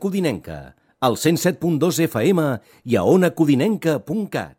Codinenca, al 107.2 FM i a onacodinenca.cat.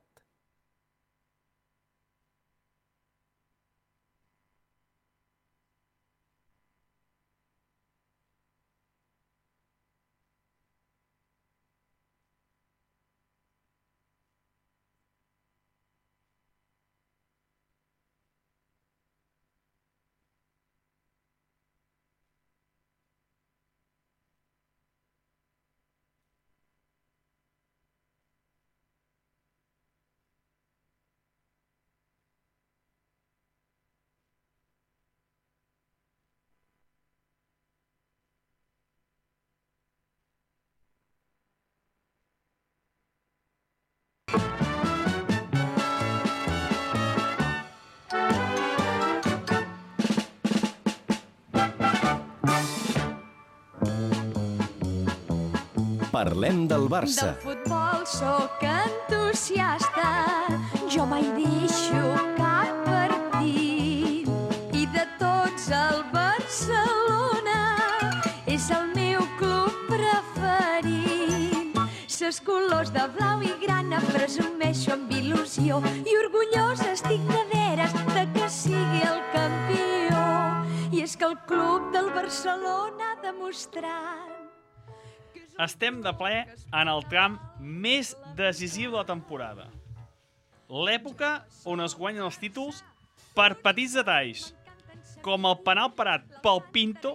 Parlem del Barça. Del futbol sóc entusiasta, jo mai deixo cap partit. I de tots el Barcelona és el meu club preferit. Ses colors de blau i grana presumeixo amb il·lusió i orgullosa estic de veres de que sigui el campió. I és que el club del Barcelona ha demostrat. Estem de ple en el tram més decisiu de la temporada. L'època on es guanyen els títols per petits detalls, com el penal parat pel Pinto,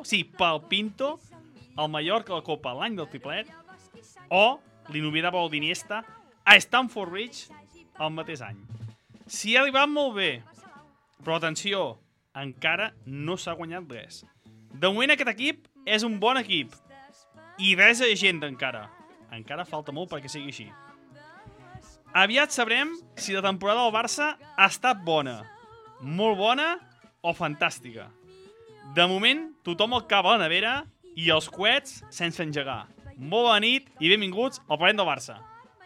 al Mallorca a la Copa l'any del triplet, o l'inolvidable gol d'Iniesta a Stamford Bridge el mateix any. S'hi ha arribat molt bé, però atenció, encara no s'ha guanyat res. De moment aquest equip és un bon equip, i res d'agenda encara. Encara falta molt perquè sigui així. Aviat sabrem si la temporada del Barça ha estat bona, molt bona o fantàstica. De moment, tothom al cap a la nevera i els coets sense engegar. Molt bona nit i benvinguts al Parlem del Barça.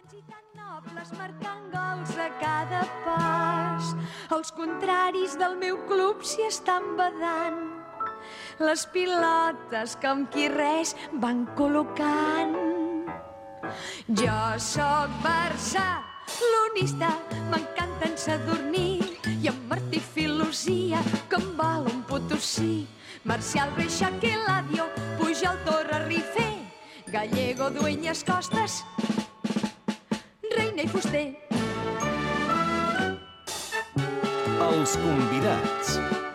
Marcant gols a cada pas. Els contraris del meu club s'hi estan badant. Les pilotes que amb qui res van col·locant. Jo sóc barcelonista, m'encanta en Sadurní i en Martí Filosia, que em val un Potosí. Marcial, Reixac i Eladio, Pujol, Torra, Rifé, Gallego, Dueñas, Costas, Reina i Fuster. Els convidats.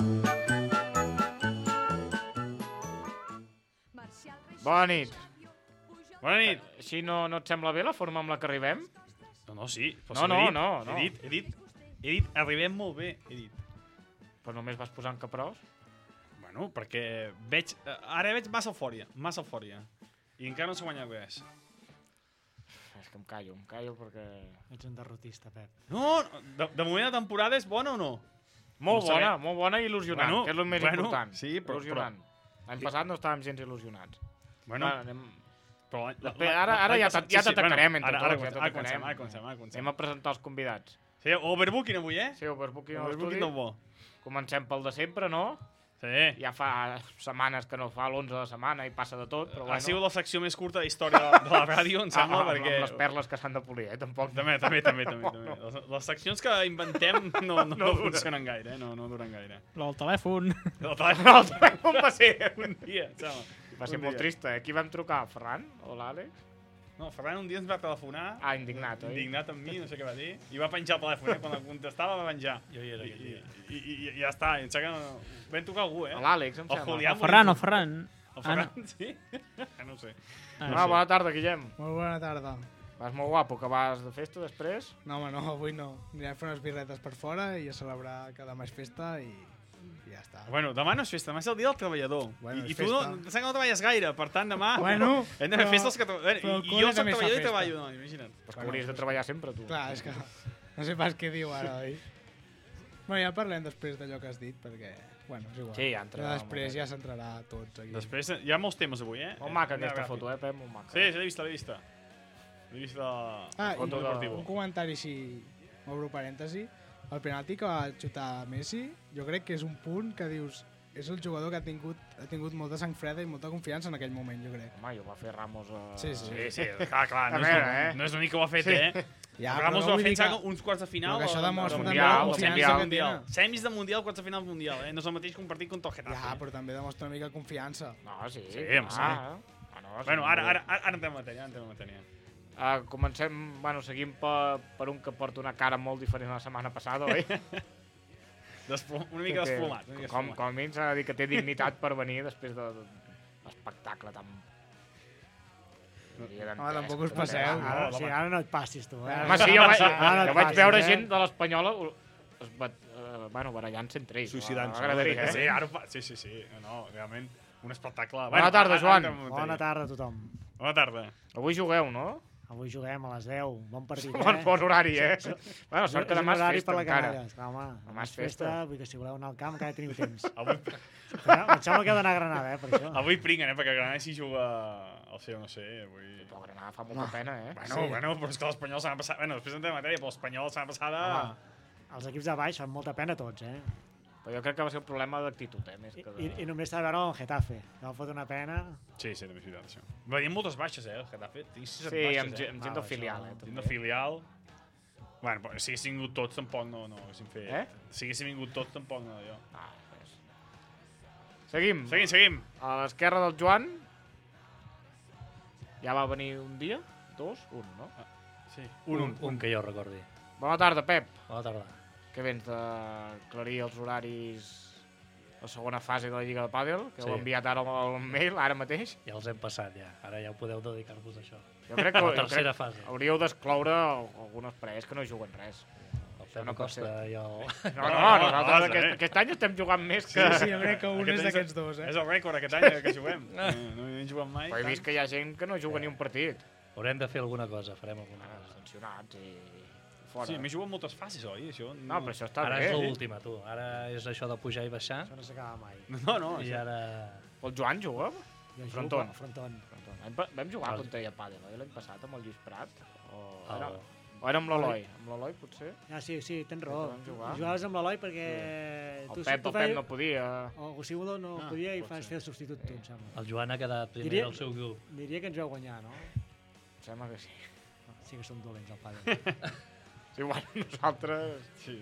Bona nit. Bona nit. Així no et sembla bé la forma amb la que arribem? No, sí. No. He dit, arribem molt bé, he dit. Però només vas posant caprós? Bueno, perquè ara veig massa eufòria. I encara no s'ha guanyat res. És que em callo perquè... Ets un derrotista, Pep. No, de moment la temporada és bona o no? Molt bona i il·lusionant, que és el més important. Sí, però... Il·lusionant. L'any passat no estàvem gens il·lusionats. Bueno, però ara ja t'atacarem entre tots. Ara comencem. Anem a presentar els convidats. Sí, overbooking avui, eh? Sí, overbooking a Overbooking l'estudi. del bo. Comencem pel de sempre, no? Sí. Ja fa setmanes que no fa l'11 de setmana i passa de tot, però bueno. Ha sigut la secció més curta de història de la ràdio, em sembla, perquè... Amb les perles que s'han de polir, tampoc. També. Les seccions que inventem no funcionen gaire, no duren gaire. Però el telèfon... El telèfon va ser un dia, em sembla. Va ser molt trist, eh? Qui vam trucar? Ferran o l'Àlex? No, Ferran un dia ens va telefonar... Indignat, oi? Indignat amb mi, no sé què va dir. I va penjar el telèfon, quan el contestava va penjar. Jo hi era aquell dia. I ja està, em sembla que no... Vam trucar algú, eh? L'Àlex, em sembla. El Ferran. El Ferran, sí? No ho sé. Bona tarda, Guillem. Molt bona tarda. Vas molt guapo, que vas de festa després? No, home, no, avui no. Anirem a fer unes birretes per fora i a celebrar que demà és festa i ja està. Bueno, demà no és festa, demà és el dia del treballador. Bueno, I tu no treballes gaire, per tant demà... Bueno, hem de fer festes que... I jo soc treballador i treballo, no, imagina't. Però que hauries de treballar sempre, tu. Clar, és que no sé pas què diu ara, oi? Bueno, ja parlem després d'allò que has dit, perquè... Bueno, és igual. Sí, ja entrarà. Després ja s'entrarà tots aquí. Després hi ha molts temes avui, eh? Molt maca aquesta foto, Pep? Molt maca. Sí, l'he vista. L'he vist la foto deportiva. Un comentari així, obro parèntesi. El penalti que va xutar Messi, jo crec que és un punt que dius és el jugador que ha tingut molta sang freda i molta confiança en aquell moment, jo crec. Home, i ho va fer Ramos... Sí. Clar, no és l'únic que ho ha fet, Ja, Ramos però ho ha vull dir fet que- uns quarts de final. Però que això demostra també Mundial, la el confiança que mundial. té. Semis de mundial, quarts de final mundial, No és el mateix que un partit contra el Getafe. Ja, però també demostra una mica confiança. No, sí. Sí, em sembla. Bueno, ara entrem en matèria, Comencem, seguim per un que porta una cara molt diferent a la setmana passada, oi? Una mica desplomat. Com a mínim s'ha de dir que té dignitat per venir després de l'espectacle tan... Home, tampoc us passeu. Ara no et passis, tu. Home, sí, jo vaig passis, veure gent de l'Espanyola barallant-se entre ells. Suïcidant-se. M'agradaria, Sí, ara ho fa. Sí. No, realment, un espectacle. Bona tarda, Joan. Bona tarda a tothom. Bona tarda. Avui jugueu, no? Avui juguem a les 10. Bon partit, Bon horari, Bueno, sort que és un demà és horari festa per la encara. Canalla. Esclar, home, Demà és festa. Vull que si voleu anar al camp encara teniu temps. Avui, Em sembla que heu d'anar a Granada, per això. avui pringuen, perquè Granada si juga el seu, no sé, avui... Però Granada fa molta pena, Bueno, però és que l'Espanyol s'ha passat... Bueno, després entrem en matèria, però l'Espanyol s'ha passada... Els equips de baix fan molta pena tots, Però jo crec que va ser un problema d'actitud, més que de... I només s'ha de veure el Getafe, que va fotre una pena. Sí, també és veritat, això. Venien moltes baixes, el Getafe. Sí, amb gent del filial, Gent també. del filial. Bueno, però si haguessin vingut tots, tampoc no haguéssim fet... Si haguessin vingut tots, tampoc no, jo. Res. Seguim. Seguim. A l'esquerra del Joan ja va venir un dia, dos, un, no? Sí. Un que jo recordi. Bona tarda, Pep. Bona tarda. Que vens d'aclarir els horaris a la segona fase de la Lliga de Pàdel, que Sí. heu enviat ara al mail, ara mateix. Ja els hem passat, ja. Ara ja podeu dedicar-vos a això. Jo crec que, La tercera fase. hauríeu d'excloure algunes parelles que no juguen res. El Pep no pot Acosta i el... No, nosaltres aquest any estem jugant més que... Sí, jo crec que un és d'aquests dos, És el rècord aquest any que juguem. No hi hem jugat mai. Però he vist que hi ha gent que no juga ni un partit. Haurem de fer alguna cosa, farem alguna cosa. Sancionats i fora. Sí, m'he jugat moltes fases, oi? Això No, però això està Ara bé. és l'última, tu. Ara és això de pujar i baixar. Això no s'acaba mai. No, I això... ara... El Joan juga? Jo jugo Fronton. a Fronton. Vam jugar Els- contra ella a Pàdel, oi? L'any passat amb el Lluís Prat? El- O era amb l'Eloi? Amb l'Eloi, potser? Ah, sí, tens raó. Vam jugar. Jugaves amb l'Eloi perquè... El Pep no podia. O Gosiudo no podia i pot fas fer el substitut tu, em sembla. El Joan ha quedat primer Diria- del seu grup. Diria que ens vau guanyar, no? Em sembla que sí. Sí que som dolents al pàdel. Sí, bueno, nosaltres... Sí,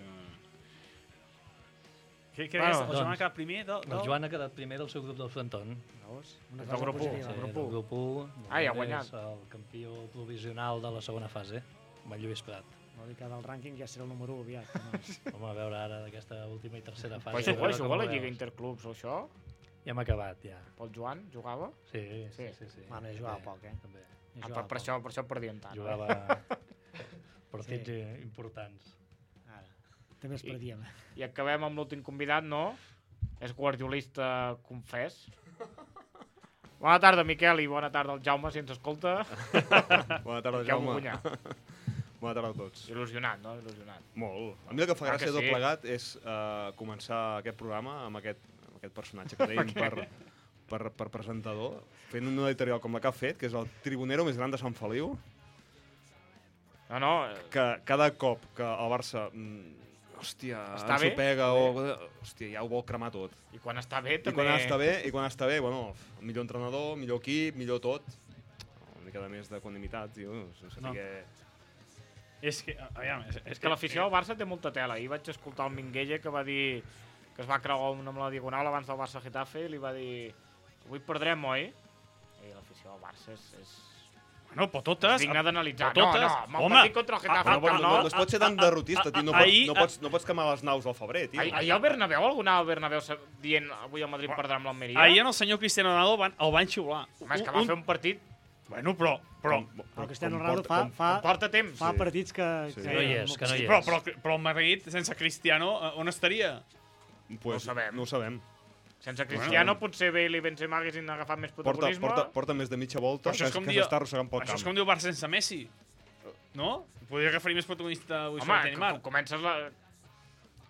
Què Bueno, és? El Joan doncs, ha quedat primer El Joan ha quedat primer del seu grup del Fronton. Veus? Una Del cosa grup u, positiva. del Sí, grup u. del grup 1. Ah, ja ha guanyat. És el campió provisional de la segona fase, amb el Lluís Prat. Vol dir que del rànquing ja serà el número 1 aviat. No? Home, a veure ara d'aquesta última i tercera fase. Però a veure juga com a la ho Lliga veus. Interclubs o això? Ja hem acabat, ja. El Joan jugava? Sí. Bueno, ja jugava poc, També. Ja Ah, jugava per això perdien tant. Jugava partits importants. Ara, també els perdíem. I acabem amb l'últim convidat, no? És guardiolista confès. Bona tarda, Miquel, i bona tarda al Jaume, si ens escolta. Bona tarda, Miquel Jaume. Bogunyà. Bona tarda a tots. Il·lusionat, no? Il·lusionat. Molt. A mi el que fa Ah, gràcia que de tot sí? plegat és començar aquest programa amb aquest personatge que tenim per presentador, fent una editorial com la que ha fet, que és el tribunero més gran de Sant Feliu, No, que cada cop que el Barça hòstia, Està bé? ensopega o... Hòstia, ja ho vol cremar tot. i quan està bé I també... quan està bé, bueno, millor entrenador, millor equip, millor tot. Una mica de més d'equanimitat, tio, sense No. que... És que, aviam... És que l'afició al Barça té molta tela. Ahir vaig escoltar el Minguella que va dir que es va creuar amb la Diagonal abans del Barça-Getafe i li va dir avui perdrem, oi? I l'afició al Barça és Bueno, però totes... digne d'analitzar. però totes- amb el home, partit contra el Getafe, No es pot ser tan derrotista, tio. No pots quemar les naus al febrer, tio. Ahir al Bernabéu, algú anava al Bernabéu dient avui el Madrid perdrà amb l'Almeria? Ahir en el senyor Cristiano Ronaldo el van xiular. Home, és que va fer un partit... Bueno, però... El Cristiano Ronaldo fa Porta temps. partits que... Sí. Que no hi és, que no hi és. Però el Madrid, sense Cristiano, on estaria? Pues, No ho sabem. No ho sabem. Sense Cristiano, potser Bale i Benzema haguessin agafat més protagonisme. Porta més de mitja volta Però això és com que dir- s'està arrossegant pel Això és camp. com diu Barça sense Messi. No? Podria agafar més protagonista avui Home, sobre Neymar. comences la...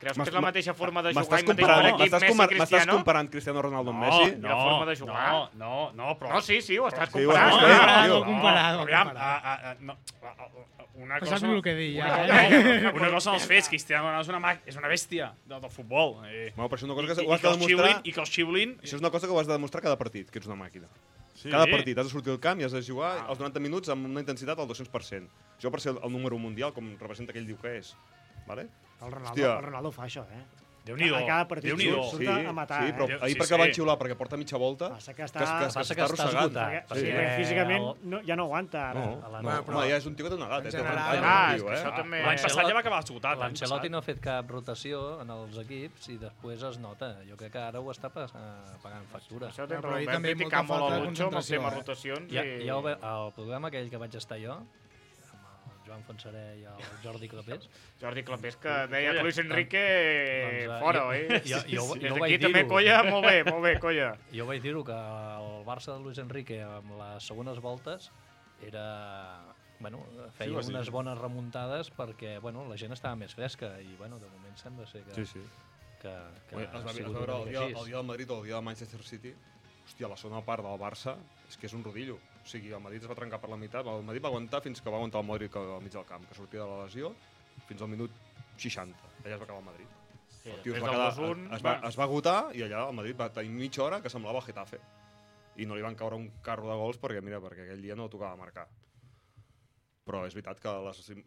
Creus que és la mateixa forma de jugar i M'estàs mateix per equip Messi i m'estàs Cristiano? comparant Cristiano Ronaldo amb Messi? I la forma de jugar? No, però... No, sí, ho estàs Sí, ho comparant. estàs comparant, Ho tio. he comparat, ho he Aviam, comparat. una Però cosa... saps el que dic, ja, Una cosa són els fets, Cristiano Ronaldo és una bèstia del futbol. Bueno, però això és una cosa que I ho has de demostrar... I que els xiulin... Això és una cosa que ho has de demostrar cada partit, que ets una màquina. Cada partit has de sortir al camp i has de jugar els 90 minuts amb una intensitat al 200%. Això per ser el número mundial, com representa que ell diu que és. Vale? El Hòstia. Ronaldo fa això, Déu-n'hi-do. A cada partit Déu-n'hi-do. surt a matar, sí, però ahir Sí, perquè sí. van xiular perquè porta mitja volta, Passa que està- Passa que estàs arrossegant. esgotat. Sí, físicament ja no aguanta ara. Home, ja és un tio que té una edat, en té general- 40 anys, Ah, el tio, és que això també... L'any passat ja va acabar esgotat. L'Ancelotti no ha fet cap rotació en els equips i després es nota. Jo crec que ara ho està pagant factura. Això té Però raó. ahir Vam també criticar molta molt falta el de Lucho amb el concentració, tema rotacions i... El programa aquell que vaig estar jo, amb el Joan Fonseré i el Jordi Clapés, Jordi Clapés, que deia que Luis Enrique doncs, fora, jo- oi? jo Des vaig d'aquí dir-ho. també, colla, molt bé, colla. jo vaig dir-ho que el Barça de Luis Enrique amb les segones voltes era... Bueno, feia sí. unes bones remuntades perquè bueno, la gent estava més fresca i bueno, de moment sembla ser que, Sí. que Es ha va sigut veure una el mica dia així. del Madrid o el dia del Manchester City. Hòstia, la segona part del Barça és que és un rodillo. O sigui, el Madrid es va trencar per la meitat, el Madrid va aguantar fins que va aguantar el Madrid al mig del camp, que sortia de la lesió, fins al minut 60. Allà es va acabar el Madrid. Sí, El tio després es va, del quedar, 2-1, es va agotar i allà el Madrid va tenir mitja hora que semblava el Getafe. I no li van caure un carro de gols perquè, mira, perquè aquell dia no tocava marcar. Però és veritat que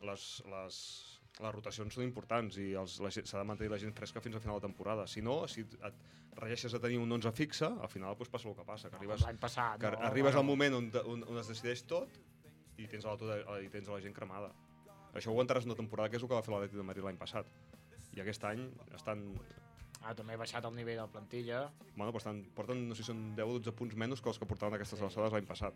les rotacions són importants i s'ha de mantenir la gent fresca fins al final de temporada. Si no, si et regeixes a tenir un 11 fixe, al final doncs passa el que passa, que arribes, l'any passat, que no? arribes al Bueno. moment on es decideix tot i tens la gent cremada. Això ho aguantaràs una temporada, que és el que va fer l'Atlètic de Madrid l'any passat. I aquest any estan... També ha baixat el nivell de la plantilla. Bueno, però porten, no sé si són 10 o 12 punts menys que els que portaven aquestes alçades l'any passat.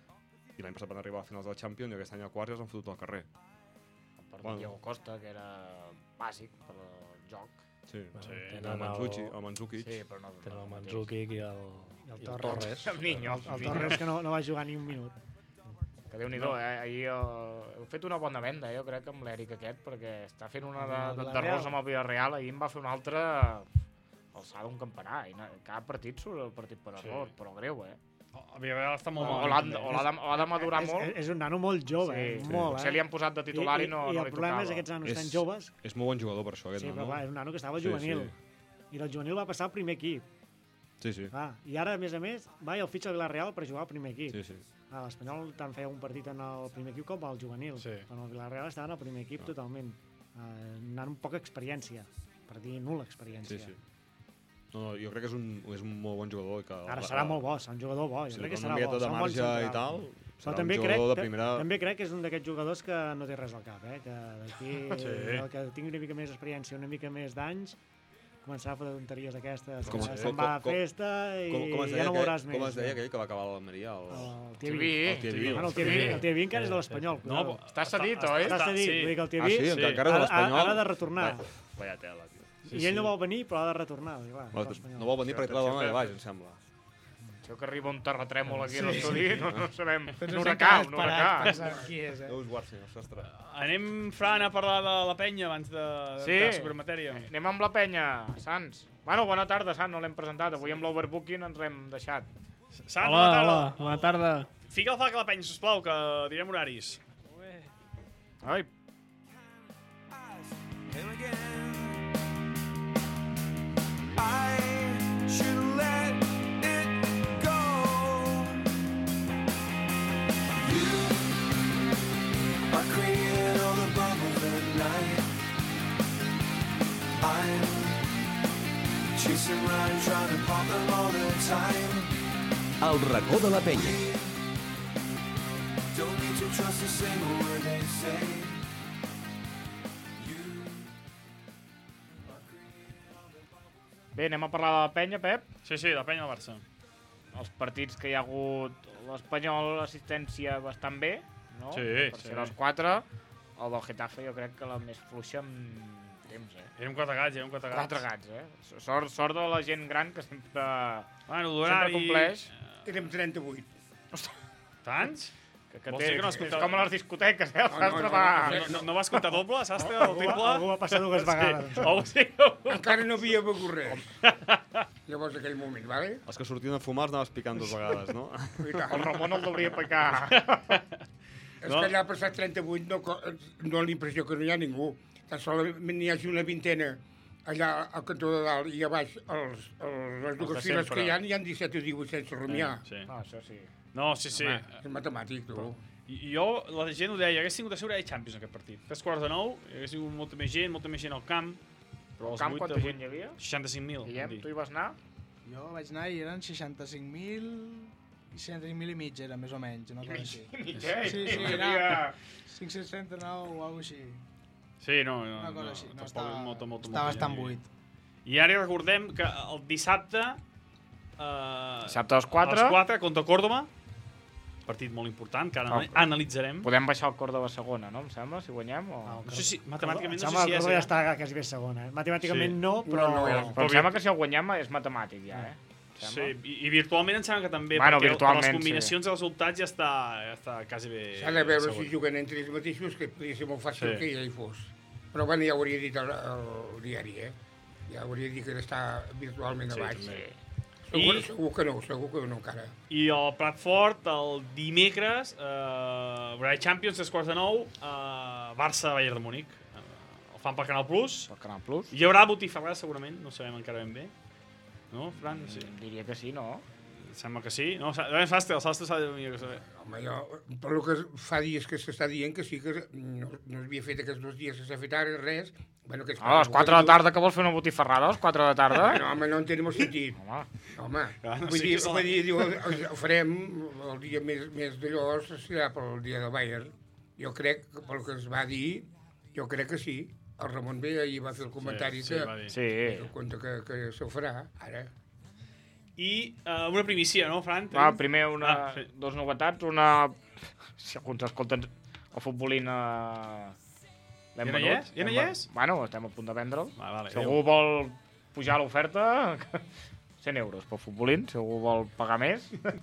I l'any passat van arribar a finals de la Champions i aquest any a quarts ja s'han fotut al carrer. Per Bueno. Diego Costa, que era bàsic per al joc. Sí, tenen el Mandzukic. Sí, però no... Tenen el Mandzukic i el Torres. El Niño. El Torres que no va jugar ni un minut. Que Déu-n'hi-do, ahir heu fet una bona venda, jo crec, amb l'Eric aquest, perquè està fent una d'errors amb el Villarreal, ahir em va fer una altra alçada un campanar, i cada partit surt el partit per error, però greu, El Villarreal està molt O malament. l'ha de madurar molt. És un nano molt jove, molt, Potser li han posat de titular i no li el problema és que aquests nanos tan joves... És molt bon jugador per això, aquest Sí, però nano. clar, és un nano que estava juvenil. I del juvenil va passar al primer equip. Sí, sí. I ara, a més, va i el fitxa al Villarreal per jugar al primer equip. Sí, sí. L'Espanyol tant feia un partit en el primer equip com al juvenil. Però el Villarreal estava en el primer equip totalment. Anant amb poca experiència, per dir nul·la experiència. Sí, sí. No, jo crec que és un molt bon jugador. Que Ara serà molt bo, serà un jugador bo. Jo crec que serà bo. de marge i tal, serà un jugador de primera... També crec que és un d'aquests jugadors que no té res al cap, que d'aquí el que tingui una mica més experiència, una mica més d'anys, començarà a fer tonteries aquestes, se'n va a festa i ja no veuràs més. Com es deia aquell que va acabar a l'Almeria? El Tiaví. El Tiaví encara és de l'Espanyol. No, està cedit, oi? Està cedit, vull dir que el Tiaví encara és de l'Espanyol. ha de retornar. Vaya tela, tio. I ell no vol venir, però ha de retornar. No vol venir perquè té la dona allà baix, em sembla. Això que arriba un terratrèmol aquí a l'estudi, no sabem. Doncs Un us huracà, hem un quedat huracà. parats pensant qui és, Déu us guard, senyor sastre. Anem, Fran, a parlar de la penya abans de sobre matèria. Anem amb la penya, Sans. Bueno, bona tarda, Sans, no l'hem presentat. Avui amb l'overbooking ens l'hem deixat. Sans, bona tarda. Hola, bona tarda. Fica el falc a la penya, sisplau, que direm horaris. Ai. El racó de la penya. Bé, anem a parlar de la penya, Pep. Sí, la penya del Barça. Els partits que hi ha hagut... L'Espanyol, l'assistència bastant bé, no? Sí, per ser les 4. El del Getafe jo crec que la més fluixa amb temps, Érem 4 gats, 4 gats, Sort de la gent gran que sempre, bueno, sempre compleix. Érem 38. Tants? Que Vols dir que no has és comptat? com a les discoteques, el sastre va... No vas comptar doble, sastre, o triple? Algú va passar 2 vegades. Sí. Encara no havia begut res. Llavors, aquell moment, vale? Els que sortien a fumar els anaves picant 2 vegades, no? I tant. El Ramon el devia picar. És que allà passat 38 no la impressió que no hi ha ningú. Tan solament n'hi hagi una vintena allà al cantó de dalt i a baix les dues files que hi ha 17 o 18 sense rumiar. Sí. No, això sí. No, sí. Home, és matemàtic, tu. I jo, la gent ho deia, hagués tingut a sobre Champions aquest partit. 3:45, hagués tingut molta més gent al camp. Però Al camp quanta gent hi havia? 65.000. Guillem, tu hi vas anar? Jo vaig anar i eren 65.000 i 65.000 i mig, era més o menys, una cosa així. Sí, era 539 o alguna cosa així. Sí, no, Una cosa així, no estava estava bastant buit. I ara recordem que el dissabte... Dissabte a les 4. A les 4 contra Córdoba. Partit molt important, que ara analitzarem. Podem baixar el Córdoba a segona, no? Em sembla, si guanyem. O... No sé si, matemàticament, no no sé si és... ja està quasi bé segona. Matemàticament no, però... Però em sembla que si el guanyem és matemàtic, ja, Sí, i virtualment em sembla que també, bueno, perquè per les sí. combinacions de resultats ja està quasi bé... S'ha de veure si juguen entre ells mateixos, que podria ser molt fàcil que ja hi fos. Però bueno, ja ho hauria dit el diari, Ja hauria dit que està virtualment a baix. Segur que no encara. I el Pratfort, el dimecres, Champions 3:45, Barça-Bayern de Múnich. El fan pel Canal Plus. Per Canal Plus. Hi haurà botifarrada, segurament, no sabem encara ben bé. No, Fran? Sí. Diria que sí, no? Sembla que sí. No, el sastre s'ha de millor que saber. Home, per el que fa dies que s'està dient que sí que no s'havia fet aquests 2 dies que s'ha fet ara, res. Bueno, que a les 4 de la tarda, que vols fer una botifarrada a les 4 de la tarda? No, home, no en tenim el sentit. Home, vull dir, ho farem el dia més d'allò, serà pel dia del Bayern. Jo crec, pel que es va dir, jo crec que sí. El Ramon ve ahir va fer el comentari que compte que s'ho farà, ara. I una primícia, no, Fran? Primer, dos novetats. Una... Si alguns escolten el futbolín... Ja no hi és? Ja no hi és? Bueno, estem a punt de vendre'l. Vale, si algú vol pujar l'oferta, 100 euros pel futbolín, si algú vol pagar més.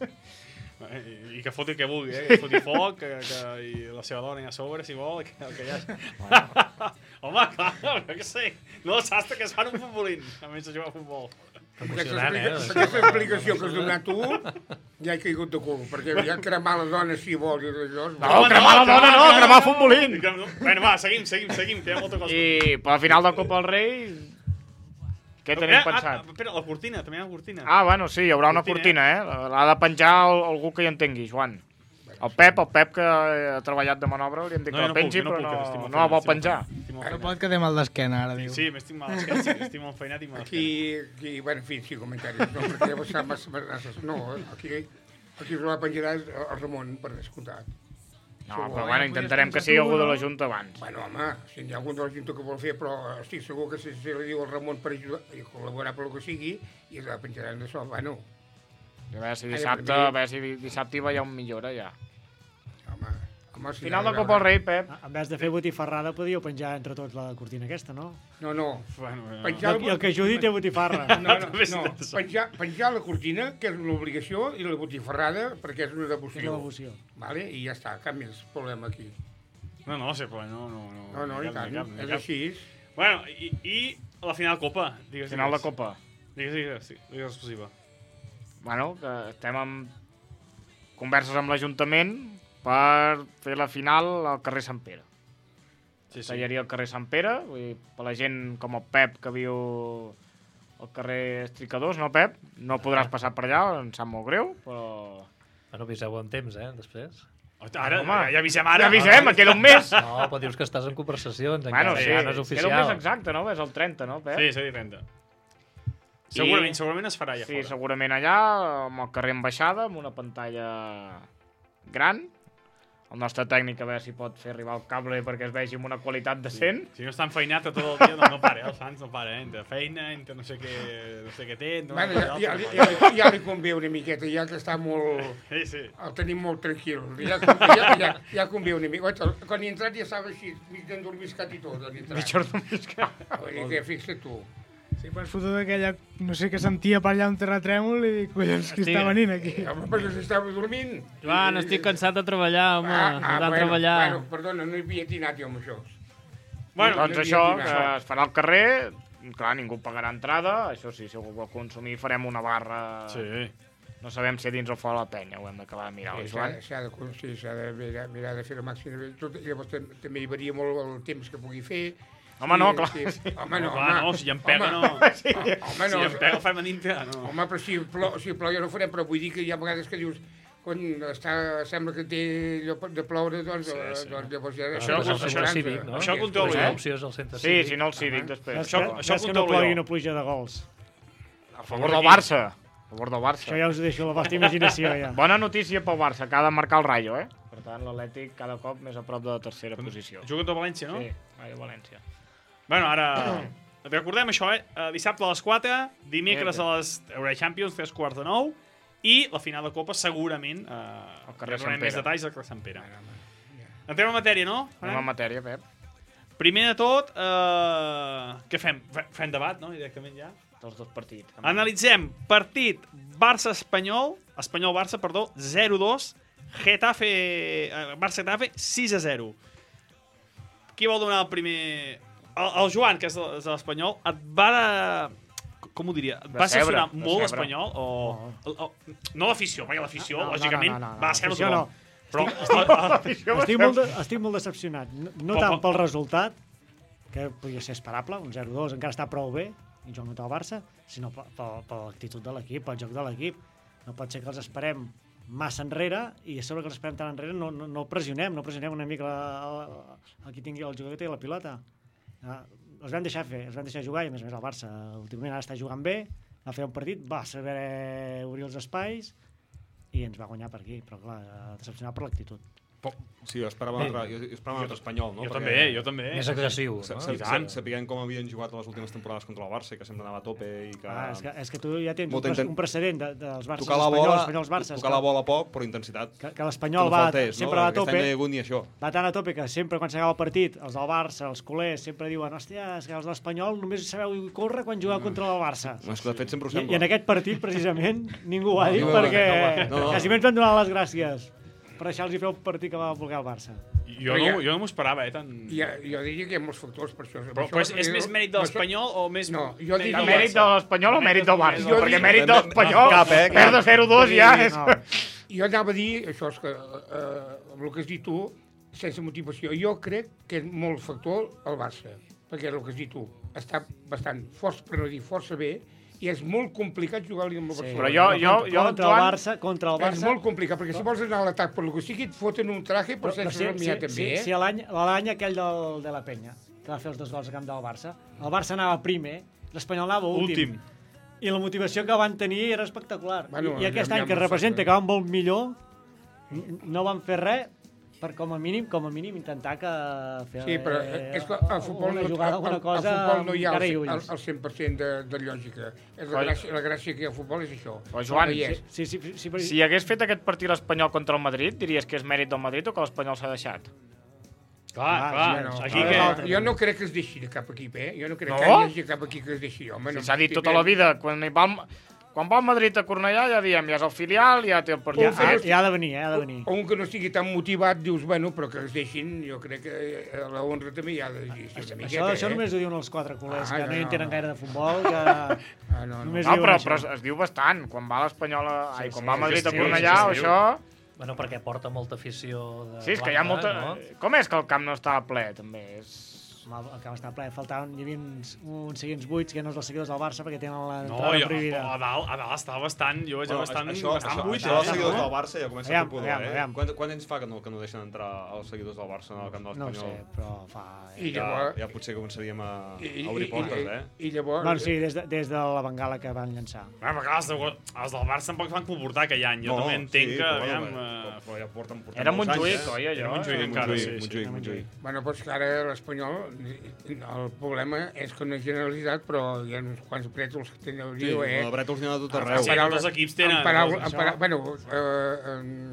I que foti el que vulgui, que foti foc, i la seva dona a sobre, si vol, el que hi hagi. Home, clar, no sé. No, sastre que es fan un futbolín, a més de jugar a futbol. Aquesta explicació que has donat tu, ja he caigut de cul, perquè ja cremar la dona si vol i allò... No, cremar la dona no, cremar el futbolín! Bueno, va, seguim, que hi ha molta cosa. I per la final del Copa del Rei... Què tenim pensat? Espera, la cortina, també hi ha una cortina. Bueno, sí, hi haurà una cortina, L'ha de penjar algú que hi entengui, Joan. El Pep que ha treballat de manobra, li hem dit que la pengi, però no la vol penjar. No pot que té mal d'esquena, ara, diu. Sí, m'estic mal d'esquena, estic molt feinat i mal d'esquena. Aquí, bueno, en fi, sí, comentaris. No, perquè va ser massa... No, aquí es va penjar el Ramon, per descomptat. No, però bueno, intentarem que sigui algú de la Junta abans. Bueno, home, si hi ha algú de la Junta que vol fer, però estic segur que si li diu al Ramon per ajudar i col·laborar per el que sigui, i es la penjaran de sol, bueno. A veure si dissabte hi va ja un millora, ja. Home, sí, final de Copa del Rei, Pep. En vez de fer botifarrada, podíeu penjar entre tots la cortina aquesta, no? No. I el que ajudi té botifarra. No. Penjar la cortina, que és una obligació, i la botifarrada, perquè és una devoció. Vale? I ja està, cap més problema aquí. No, sí, però no. No, i tant, és així. Bueno, i la final de Copa. Final de Copa. Digues exclusiva. Bueno, que estem en converses amb l'Ajuntament per fer la final al carrer Sant Pere. Tallaria al carrer Sant Pere, vull dir, per la gent com el Pep que viu al carrer Estricadors, no, Pep? No podràs passar per allà, em sap molt greu, però... Bueno, aviseu amb temps, després. Ara, ja avisem ara. Ja avisem, queda un mes. No, però dius que estàs en conversacions, bueno, encara no és oficial. Queda un mes exacte, no? És el 30, no, Pep? Sí, 30. Segurament es farà allà fora. Sí, segurament allà, amb el carrer Ambaixada, amb una pantalla gran. El nostre tècnic a veure si pot fer arribar el cable perquè es vegi amb una qualitat decent. Si no està enfeinat tot el dia, no para, el Sans no para, entre feina, entre no sé què té... Bueno, ja li convé una miqueta, ja que està molt... Sí. El tenim molt tranquil. Ja convé una miqueta. Quan he entrat ja estava així, mig endormiscat i tot. Mig endormiscat. Vull dir que fixa't tu. Sí, però has fotut aquella... No sé què sentia per allà un terratrèmol i dic, collons, qui està venint aquí? Home, perquè s'estava dormint. Joan, estic cansat de treballar, home. Treballar. Bueno, perdona, no hi havia tinat jo amb això. Bueno, doncs això, que es farà al carrer, clar, ningú pagarà entrada, això sí, si algú vol consumir farem una barra... Sí. No sabem si a dins o fora la penya, ho hem d'acabar de mirar, Joan? S'ha de mirar de fer el màxim. Llavors també hi varia molt el temps que pugui fer. Home, no, clar. Home, no, no, si en pega, no. Home, no. Si en pega, el fem a dintre, no. Home, però si plou ja no ho farem, però vull dir que hi ha vegades que dius quan sembla que té allò de ploure, doncs llavors ja... Això cívic, no? Això compteu-ho, eh? Sí, si no el cívic, després. Això compteu-ho, que no plogui una pluja de gols. A favor del Barça. A favor del Barça. Això ja us ho deixo a la vostra imaginació, ja. Bona notícia pel Barça, que ha de marcar el Rayo, eh? Per tant, l'Atlètic cada cop més a prop de la tercera posició. Juga contra València, no? Sí, Rayo València. Bueno, ara... Recordem això, dissabte a les 4, dimecres a les Eurochampions, 3:45, i la final de Copa segurament al carrer Sant Pere. Més detalls al carrer Sant Pere. Entrem en matèria, no? Entrem en matèria, Pep. Primer de tot, què fem? Fem debat, no? Directament ja. Dels dos partits. Analitzem partit Barça-Espanyol, Espanyol-Barça, perdó, 0-2, Barça-Getafe 6-0. Qui vol donar el primer... El Joan, que és de l'Espanyol, et va de... Com ho diria? Et va decepcionar molt l'Espanyol? No l'afició, perquè l'afició, lògicament, va ser el tothom. Però estic molt decepcionat. No tant pel resultat, que podia ser esperable, un 0-2, encara està prou bé, i jo no el Barça, sinó per l'actitud de l'equip, pel joc de l'equip. No pot ser que els esperem massa enrere, i a sobre que els esperem tan enrere no pressionem una mica el que tingui el jugador que té la pilota. Els vam deixar fer, els vam deixar jugar, i a més el Barça últimament ara està jugant bé, va fer un partit, va saber obrir els espais i ens va guanyar per aquí, però clar, decepcionat per l'actitud. Sí, jo esperava un altre Espanyol, no? Jo també. Més agressiu, no? Sapiguem com havien jugat les últimes temporades contra el Barça, que sempre anava a tope i que... És que tu ja tens un precedent dels Barças Espanyols Barças. Tocar la bola poc, però intensitat. Que l'Espanyol sempre va a tope. Va tan a tope que sempre quan s'acaba el partit, els del Barça, els culers, sempre diuen hòstia, és que els de l'Espanyol només sabeu córrer quan jugueu contra el Barça. És que de fet sempre ho sembla. I en aquest partit, precisament, ningú ho ha dit perquè quasi ens van donar les gràcies per deixar-los fer un partit que va voler el Barça. Jo no m'ho esperava, tant... Jo diria que hi ha molts factors per això. Però és més mèrit de l'Espanyol o més... No, jo diria... Mèrit de l'Espanyol o mèrit del Barça? Perquè mèrit de l'Espanyol, perd de 0-2 ja és... Jo anava a dir, això és que, amb el que has dit tu, sense motivació, jo crec que és molt factor el Barça, perquè el que has dit tu, està bastant força, per no dir força bé, i és molt complicat jugar-li amb el Barça. Però jo contra el Barça... És molt complicat, perquè si vols anar a l'atac per lo que sigui, et foten un traje per sense mirar també, Si l'any aquell de la Penya, que va fer els 2 gols a camp del Barça, el Barça anava primer, l'Espanyol anava últim. I la motivació que van tenir era espectacular. I aquest any, que representa que van molt millor, no van fer res per com a mínim intentar que fer el futbol no hi ha el 100% de lògica. La gràcia que hi ha al futbol és això. Joan, si hagués fet aquest partit l'Espanyol contra el Madrid, diries que és mèrit del Madrid o que l'Espanyol s'ha deixat? Clar. Jo no crec que es deixi de cap equip, Jo no crec que hi hagi cap equip que es deixi. Si s'ha dit tota la vida, quan va al Madrid a Cornellà ja diem, ja és el filial, ja té el partit fet. Ja ha de venir, O un que no estigui tan motivat, dius, bueno, però que es deixin, jo crec que la honra també hi ha de dir. Això només ho diuen els 4 culers, que no hi entenen gaire de futbol, que però es diu bastant, quan va l'Espanyol, quan va a Madrid a Cornellà o això... Bueno, perquè porta molta afició de... Sí, és que hi ha molta... Com és que el camp no està ple, també? El camp està ple, hi havia uns seguidors buits que no són els seguidors del Barça perquè tenen l'entrada prohibida. A dalt estava bastant, jo veig bastant buit. Això dels seguidors del Barça ja comença a fer pudor, Quant anys fa que no deixen entrar els seguidors del Barça en el camp de l'Espanyol? No ho sé, però fa... Ja potser començaríem a obrir portes, I llavors... Bueno, sí, des de la bengala que van llançar. Però clar, els del Barça tampoc van comportar aquell any, jo també entenc que... Però ja porten era Montjuïc, oi, allò? Era Montjuïc encara, Montjuïc. Bueno, doncs que ara l'Espanyol, el problema és que no és generalitat, però hi ha uns quants brètols que tenen el lío, el brètols n'hi ha tot arreu. Sí, tots els equips tenen. Bueno,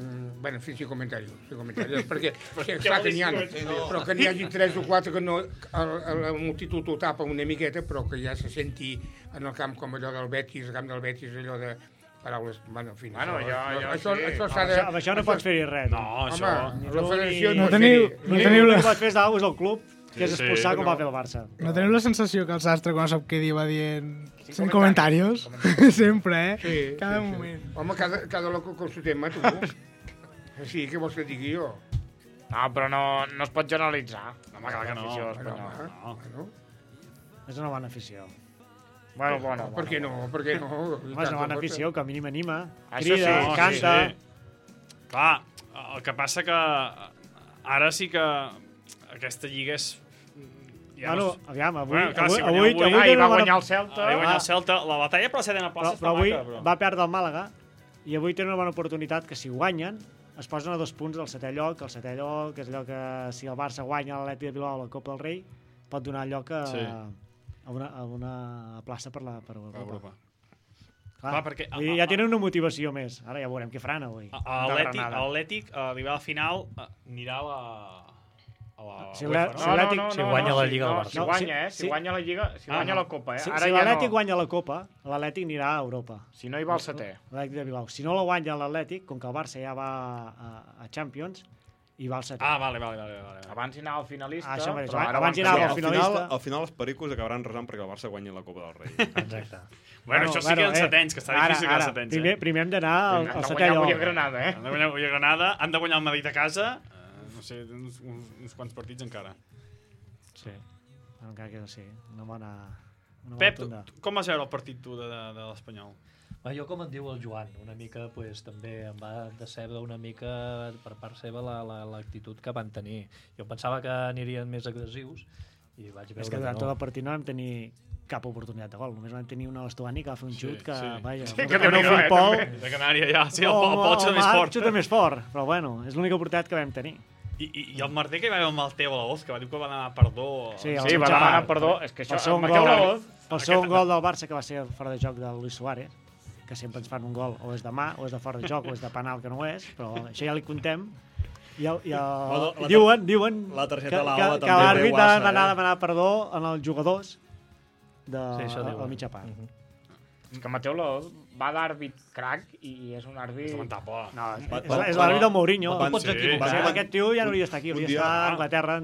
Bueno, sí, comentaris, perquè clar que n'hi ha, però que n'hi hagi 3 o 4 que no, la multitud ho tapa una miqueta, però que ja se senti en el camp com allò del Betis, el camp del Betis, allò de paraules, bueno, en fi. Bueno, això s'ha de... Amb això no pots fer-hi res. No, això... Home, la federació no pot teniu... fer-hi. No teniu el que pots fer és el club, que és Sí, expulsar com va fer el Barça. No teniu la sensació que el sastre, quan no sap què dir, va dient... Sin comentarios. Sempre, Sí, Cada sí, sí. moment. Home, cada loco con su tema, tu. Sí, què vols que digui jo? No, però no es pot generalitzar. Home, clar que no. L'afició Bueno, espanyola. No. bueno, És una bona afició. Bueno. per què no? Per què no? Home, és una bona afició, que a mínim anima, Això crida, sí, canta... Clar, el que passa que ara sí que aquesta lliga és... Bueno, aviam, avui... Bueno, clar, si avui guanyeu avui- Ahir va tenen guanyar el Celta. Va guanyar el Celta. La batalla per la setena plaça però avui està maca, va perdre el Màlaga i avui tenen una bona oportunitat que si guanyen es posen a 2 punts del 7è lloc. El 7è lloc és allò que si el Barça guanya l'Atlètic de Bilbao a la Copa del Rei pot donar lloc a, Sí. a una plaça per Europa. Europa. Clar, Clar, perquè- vull dir, ja tenen una motivació més. Ara ja veurem què faran avui. L'Atlètic, a arribar a la final, anirà a la Si UEFA, l'Atlètic- no? si guanya la Lliga del Barça. Si guanya, Sí, si guanya la Lliga, si guanya la Copa, Si, Ara si ja l'Atlètic no. guanya la Copa, l'Atlètic anirà a Europa. Si no hi va el setè. L'Atlètic de Bilbao. Si no la guanya l'Atlètic, com que el Barça ja va a Champions, hi va al 7è. Ah, vale. Abans hi anava el finalista, Això mateix, però ara abans hi van anava canviar. el finalista. Al final els pericos acabaran resant perquè el Barça guanyi la Copa del Rei. Exacte. Bueno, això sí que en setens, que està difícil que en setens. Primer hem d'anar al Han de 7è guanyar avui a lloc. Granada, Han de guanyar avui a Granada, han de guanyar el Madrid a casa, no sé, uns quants partits encara. Sí, encara queda sí. Una bona Pep, tunda. com vas veure el partit tu de l'Espanyol? Jo, com et diu el Joan, una mica pues, també em va decebre una mica per part seva l'actitud que van tenir. Jo pensava que anirien més agressius i vaig veure És que durant tot el partit no vam tenir cap oportunitat de gol. Només vam tenir una a l'Estuani que va fer un xut que, vaja, que no Déu-n'hi-do, futbol... De Canària, ja. Sí, el Pol xuta més fort. Xuta més fort, però bueno, és l'única oportunitat que vam tenir. I el Martí que hi va haver amb el Teo Laoz, que va dir que va demanar perdó. Sí, Sí, va demanar perdó. És que això... El segon Mateu gol, Laoz, el segon gol del Barça, que va ser fora de joc del Luis Suárez, que sempre ens fan un gol, o és de mà, o és de fora de joc, o és de penal, que no ho és, però això ja li contem. Diuen la targeta que blava que també té l'àrbitre guassa, va anar a demanar perdó en els jugadors de diuen. la mitja part. És que Mateu Laoz va d'àrbit crac i és un àrbit... És lamentable. No, és l'àrbit del Mourinho. Van pots equivocar. Aquest tio ja no hauria d'estar aquí, hauria d'estar a Anglaterra.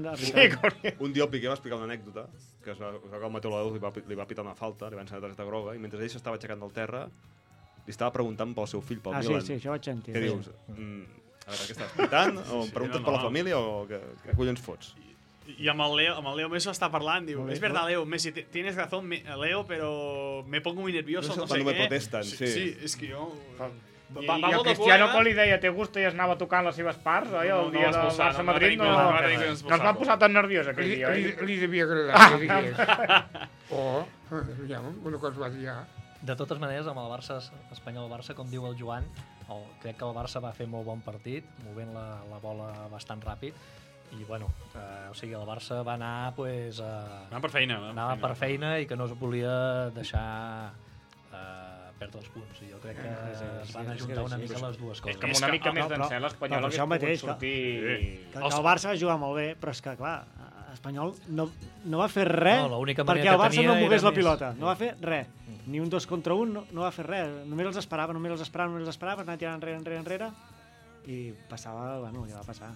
Un dia el Piqué va explicar una anècdota que es va que el Mateu Laoz li va pitar una falta, li va ensenyar targeta groga, i mentre ell s'estava aixecant del terra, li estava preguntant pel seu fill, pel Milan. Sí, això vaig sentir. Què dius? A veure, què estàs pitant? O em preguntes per la família o què collons fots? Y amb el Leo Messi està parlant, diu, es verdad, Leo, Messi, tienes razón, Leo, pero me pongo muy nervioso, no sé Cuando me qué. protestan, sí. Sí, és que jo... I el Cristiano quan li deia te gusta i es anava tocant les seves parts, oi? El dia del Barça-Madrid no es va posar tan nerviós aquell dia, oi? Li devia agradar que digués. O, ja, una cosa va dir ja. De totes maneres, amb el Barça Espanyol-Barça, com diu el Joan, crec que el Barça va fer molt bon partit, movent la bola bastant ràpid, i bueno, o sigui, el Barça va anar pues, Anava per feina. Anava per feina i que no es volia deixar perdre els punts. I jo crec que es van ajuntar una mica les dues coses. És que amb una mica més d'encert l'Espanyol hagués pogut sortir... Que el Barça va jugar molt bé, però és que, clar, l'Espanyol no va fer res perquè el Barça no mogués la pilota. No va fer res. Ni un 2 contra 1, no va fer res. Només els esperava, anar tirant enrere, i passava, bueno, ja va passar.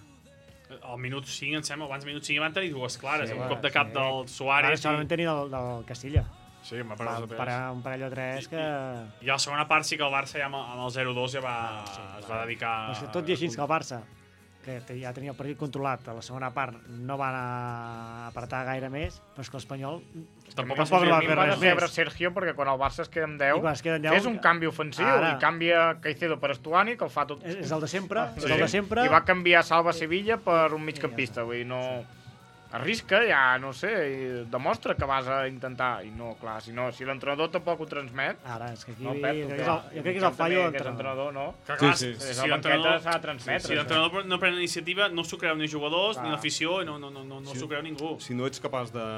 Al minut 5, em sembla, abans del minut 5 van tenir dues clares, un cop de cap del Suárez. Solament tenia del Castilla. Sí, m'ha parat un parell o tres que... I a la segona part sí que el Barça ja amb el 0-2 ja es va dedicar... Tot i així que el Barça, que ja tenia el partit controlat, a la segona part no van apretar gaire més, però és que l'Espanyol tampoc va fer res més. Sergio, perquè quan el Barça es queda amb 10, fes un canvi ofensiu i canvia Caicedo per Estuani, que el fa tot... És el de sempre. I va canviar Salva Sevilla per un migcampista, vull dir, no... Arrisca, ja, no sé, i demostra que vas a intentar, i no, clar, si l'entrenador tampoc ho transmet... Ara, és que aquí... No, Pep, jo crec que és el fallo de l'entrenador, no? Sí. Si l'entrenador s'ha de transmetre. Si l'entrenador no pren iniciativa, no s'ho creu ni jugadors, ni l'afició, no s'ho creu ningú. Si no ets capaç de,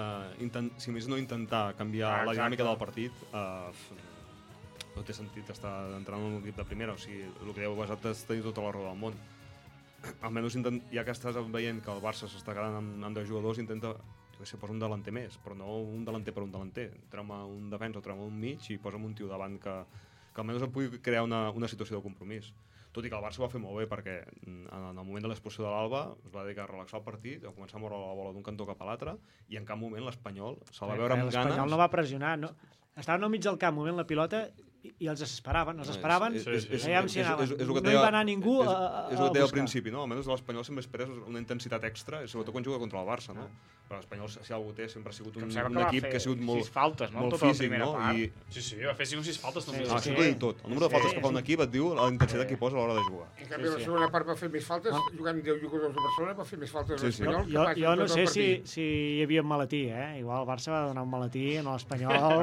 si més no intentar canviar la dinàmica del partit, no té sentit estar entrant en un equip de primera, o sigui, el que deu basat és tenir tota la raó del món. almenys ja que estàs veient que el Barça s'està quedant amb 10 jugadors, intenta posa un delanter més, però no un delanter per un delanter. Treu-me un defensa o treu-me un mig i posa'm un tio davant que almenys et pugui crear una situació de compromís. Tot i que el Barça ho va fer molt bé, perquè en el moment de l'expulsió de l'Alba es va dedicar a relaxar el partit, a començar a moure la bola d'un cantó cap a l'altre, i en cap moment l'Espanyol se'l va veure amb ganes. L'Espanyol no va pressionar, no. Estaven al mig del camp movent la pilota i els esperaven, no hi va anar ningú. És el que deia al principi, no? Almenys l'Espanyol sempre esperes una intensitat extra, sobretot quan juga contra el Barça, no? Però l'Espanyol, si algú té, sempre ha sigut un equip que ha sigut molt físic, no? Sí, va fer 5 o 6 faltes només. Això t'ho diu tot. El número de faltes que fa un equip et diu la intensitat que hi posa a l'hora de jugar. En canvi, la segona part va fer més faltes, jugant 10 jugadors de Barcelona, va fer més faltes l'Espanyol. Jo no sé si hi havia un maletí, Igual el Barça va donar un maletí a l'Espanyol.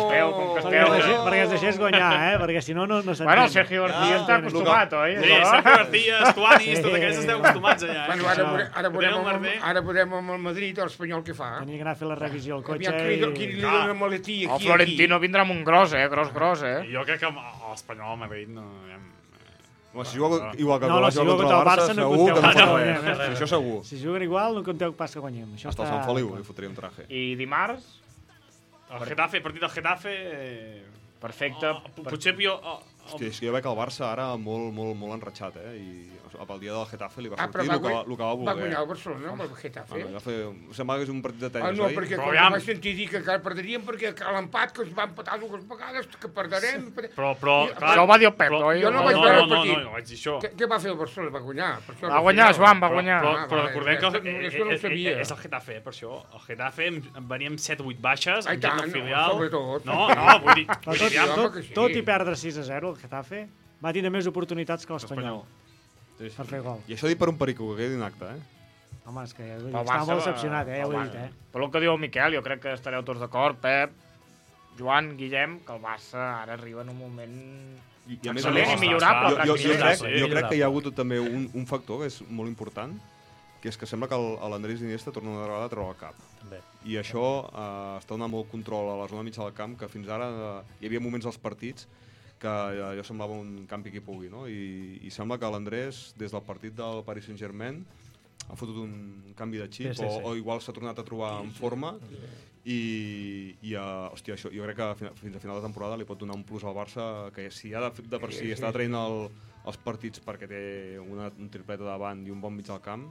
Perquè es deixés guanyar, perquè si no s'entén. Bueno, el Sergio García està acostumat, oi? Sí, Sergio García, Estuanis, tots aquests esteu acostumats allà. Ara veurem amb el Madrid l'Espanyol què fa. Tenia que anar a fer la revisió al cotxe. Qui li dona maletí aquí. El Florentino vindrà amb un gros, gros. Jo crec que l'Espanyol al Madrid no... Si juga igual que si juga contra el Barça no segur que no compteu pot guanyar. Això segur. Si juguen igual no compteu pas que guanyem. Hasta el Sant Feliu li fotria un traje. I dimarts? El Getafe, partit del Getafe... Perfecte. Potser jo... Hòstia, és que jo veig el Barça ara molt enratxat, I pel dia del Getafe li va sortir el que va voler. Va guanyar el Barcelona amb el Getafe. Sembla que és un partit de tenis, no, perquè quan vaig sentir dir que perderíem perquè l'empat que es va empatar 2 vegades, que perderem... Però... Això ho va dir el Pep, oi? Jo no vaig veure el partit. No vaig dir això. Què va fer el Barcelona? Va guanyar. Va guanyar, Joan, va guanyar. Però recordem que és el Getafe, per això. El Getafe venia amb 7 o 8 baixes, amb gent del filial. Sobretot. No, vull dir... Tot i perdre 6-0 el Getafe, va tindre més oportunitats que l'Espanyol per fer gol. I això dit per un perico, que quedi en acte, Home, és que està molt decepcionat, ja ho he dit, Per el que diu el Miquel, jo crec que estareu tots d'acord, Pep, Joan, Guillem, que el Barça ara arriba en un moment excel·lent i millorable. Jo crec que hi ha hagut també un factor que és molt important, que és que sembla que l'Andrés Iniesta torna una vegada a treure el cap. I això està donant molt control a la zona mitja del camp, que fins ara hi havia moments als partits que allò semblava un campi qui pugui, no? I sembla que l'Andrés, des del partit del Paris Saint-Germain, ha fotut un canvi de xip, o igual s'ha tornat a trobar en forma, i hòstia, això, jo crec que fins a final de temporada li pot donar un plus al Barça, que si ja de per si està traient els partits perquè té un tripleta davant i un bon mig del camp,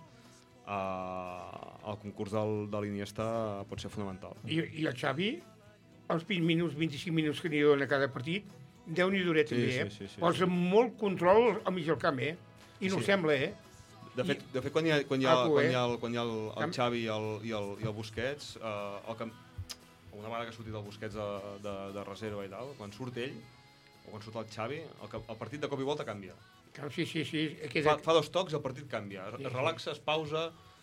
el concurs de l'Iniesta pot ser fonamental. I el Xavi, els 20 minuts, 25 minuts que n'hi dona cada partit, Déu-n'hi-do també, Posa molt control al mig del camp, I no ho sembla, De fet, quan hi ha el Xavi i el Busquets, una vegada que ha sortit el Busquets de reserva i tal, quan surt ell, o quan surt el Xavi, el partit de cop i volta canvia. Sí. Fa 2 tocs i el partit canvia. Es relaxa, es pausa,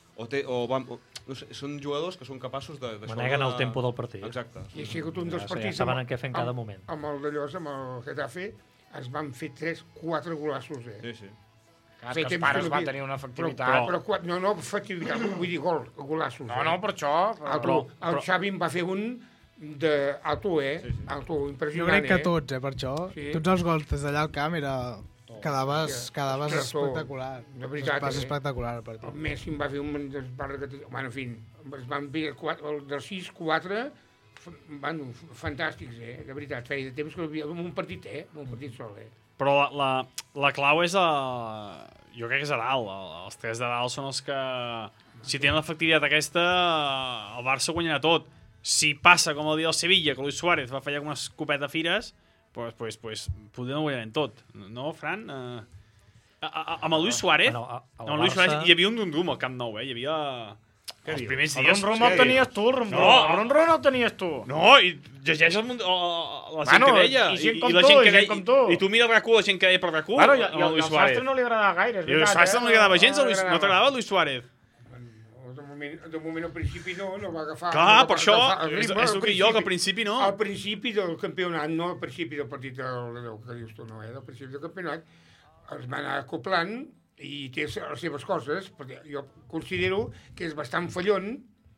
són jugadors que són capaços de... Maneguen el tempo del partit. Exacte. I ha sigut un dels partits... Saben què fer en cada moment. Amb el d'allòs, amb el Getafe, es van fer 3-4 golassos, Sí. Que els pares van tenir una efectivitat. No, efectivitat, vull dir golassos. No, per això... El Xavi en va fer un d'alto, alto, impressionant. Jo crec que tots, per això. Tots els gols des d'allà al camp quedaves espectacular. De veritat, espectacular el partit. El Messi en va fer un desbarra que... Bueno, en fi, es van fer del 6-4, fantàstics, de veritat. Feia de temps que un partit, un partit sol, Però la clau és jo crec que és a dalt. Els 3 de dalt són els que, si tenen l'efectivitat aquesta, el Barça guanyarà tot. Si passa, com el dia del Sevilla, que Luis Suárez va fallar com una escopeta fires, pues potser no ho guanyarem tot. No, Fran? Amb el Luis Suárez, hi havia un rum al Camp Nou, hi havia... Els primers dies... El rum el tenies tu, el rum el tenies tu. No, i llegeix la gent que deia. I gent com tu. I tu mira el RAC1, la gent que deia per RAC1. Bueno, i al Sastre no li agradava gaire, és veritat. I al Sastre no li agradava gens, no t'agradava el Luis Suárez? De moment al principi no va agafar... Clar, per això, és el que jo, que al principi no. Al principi del campionat, no al principi del partit que dius tu, no, del principi del campionat, es van anar acoplant i té les seves coses, perquè jo considero que és bastant fallon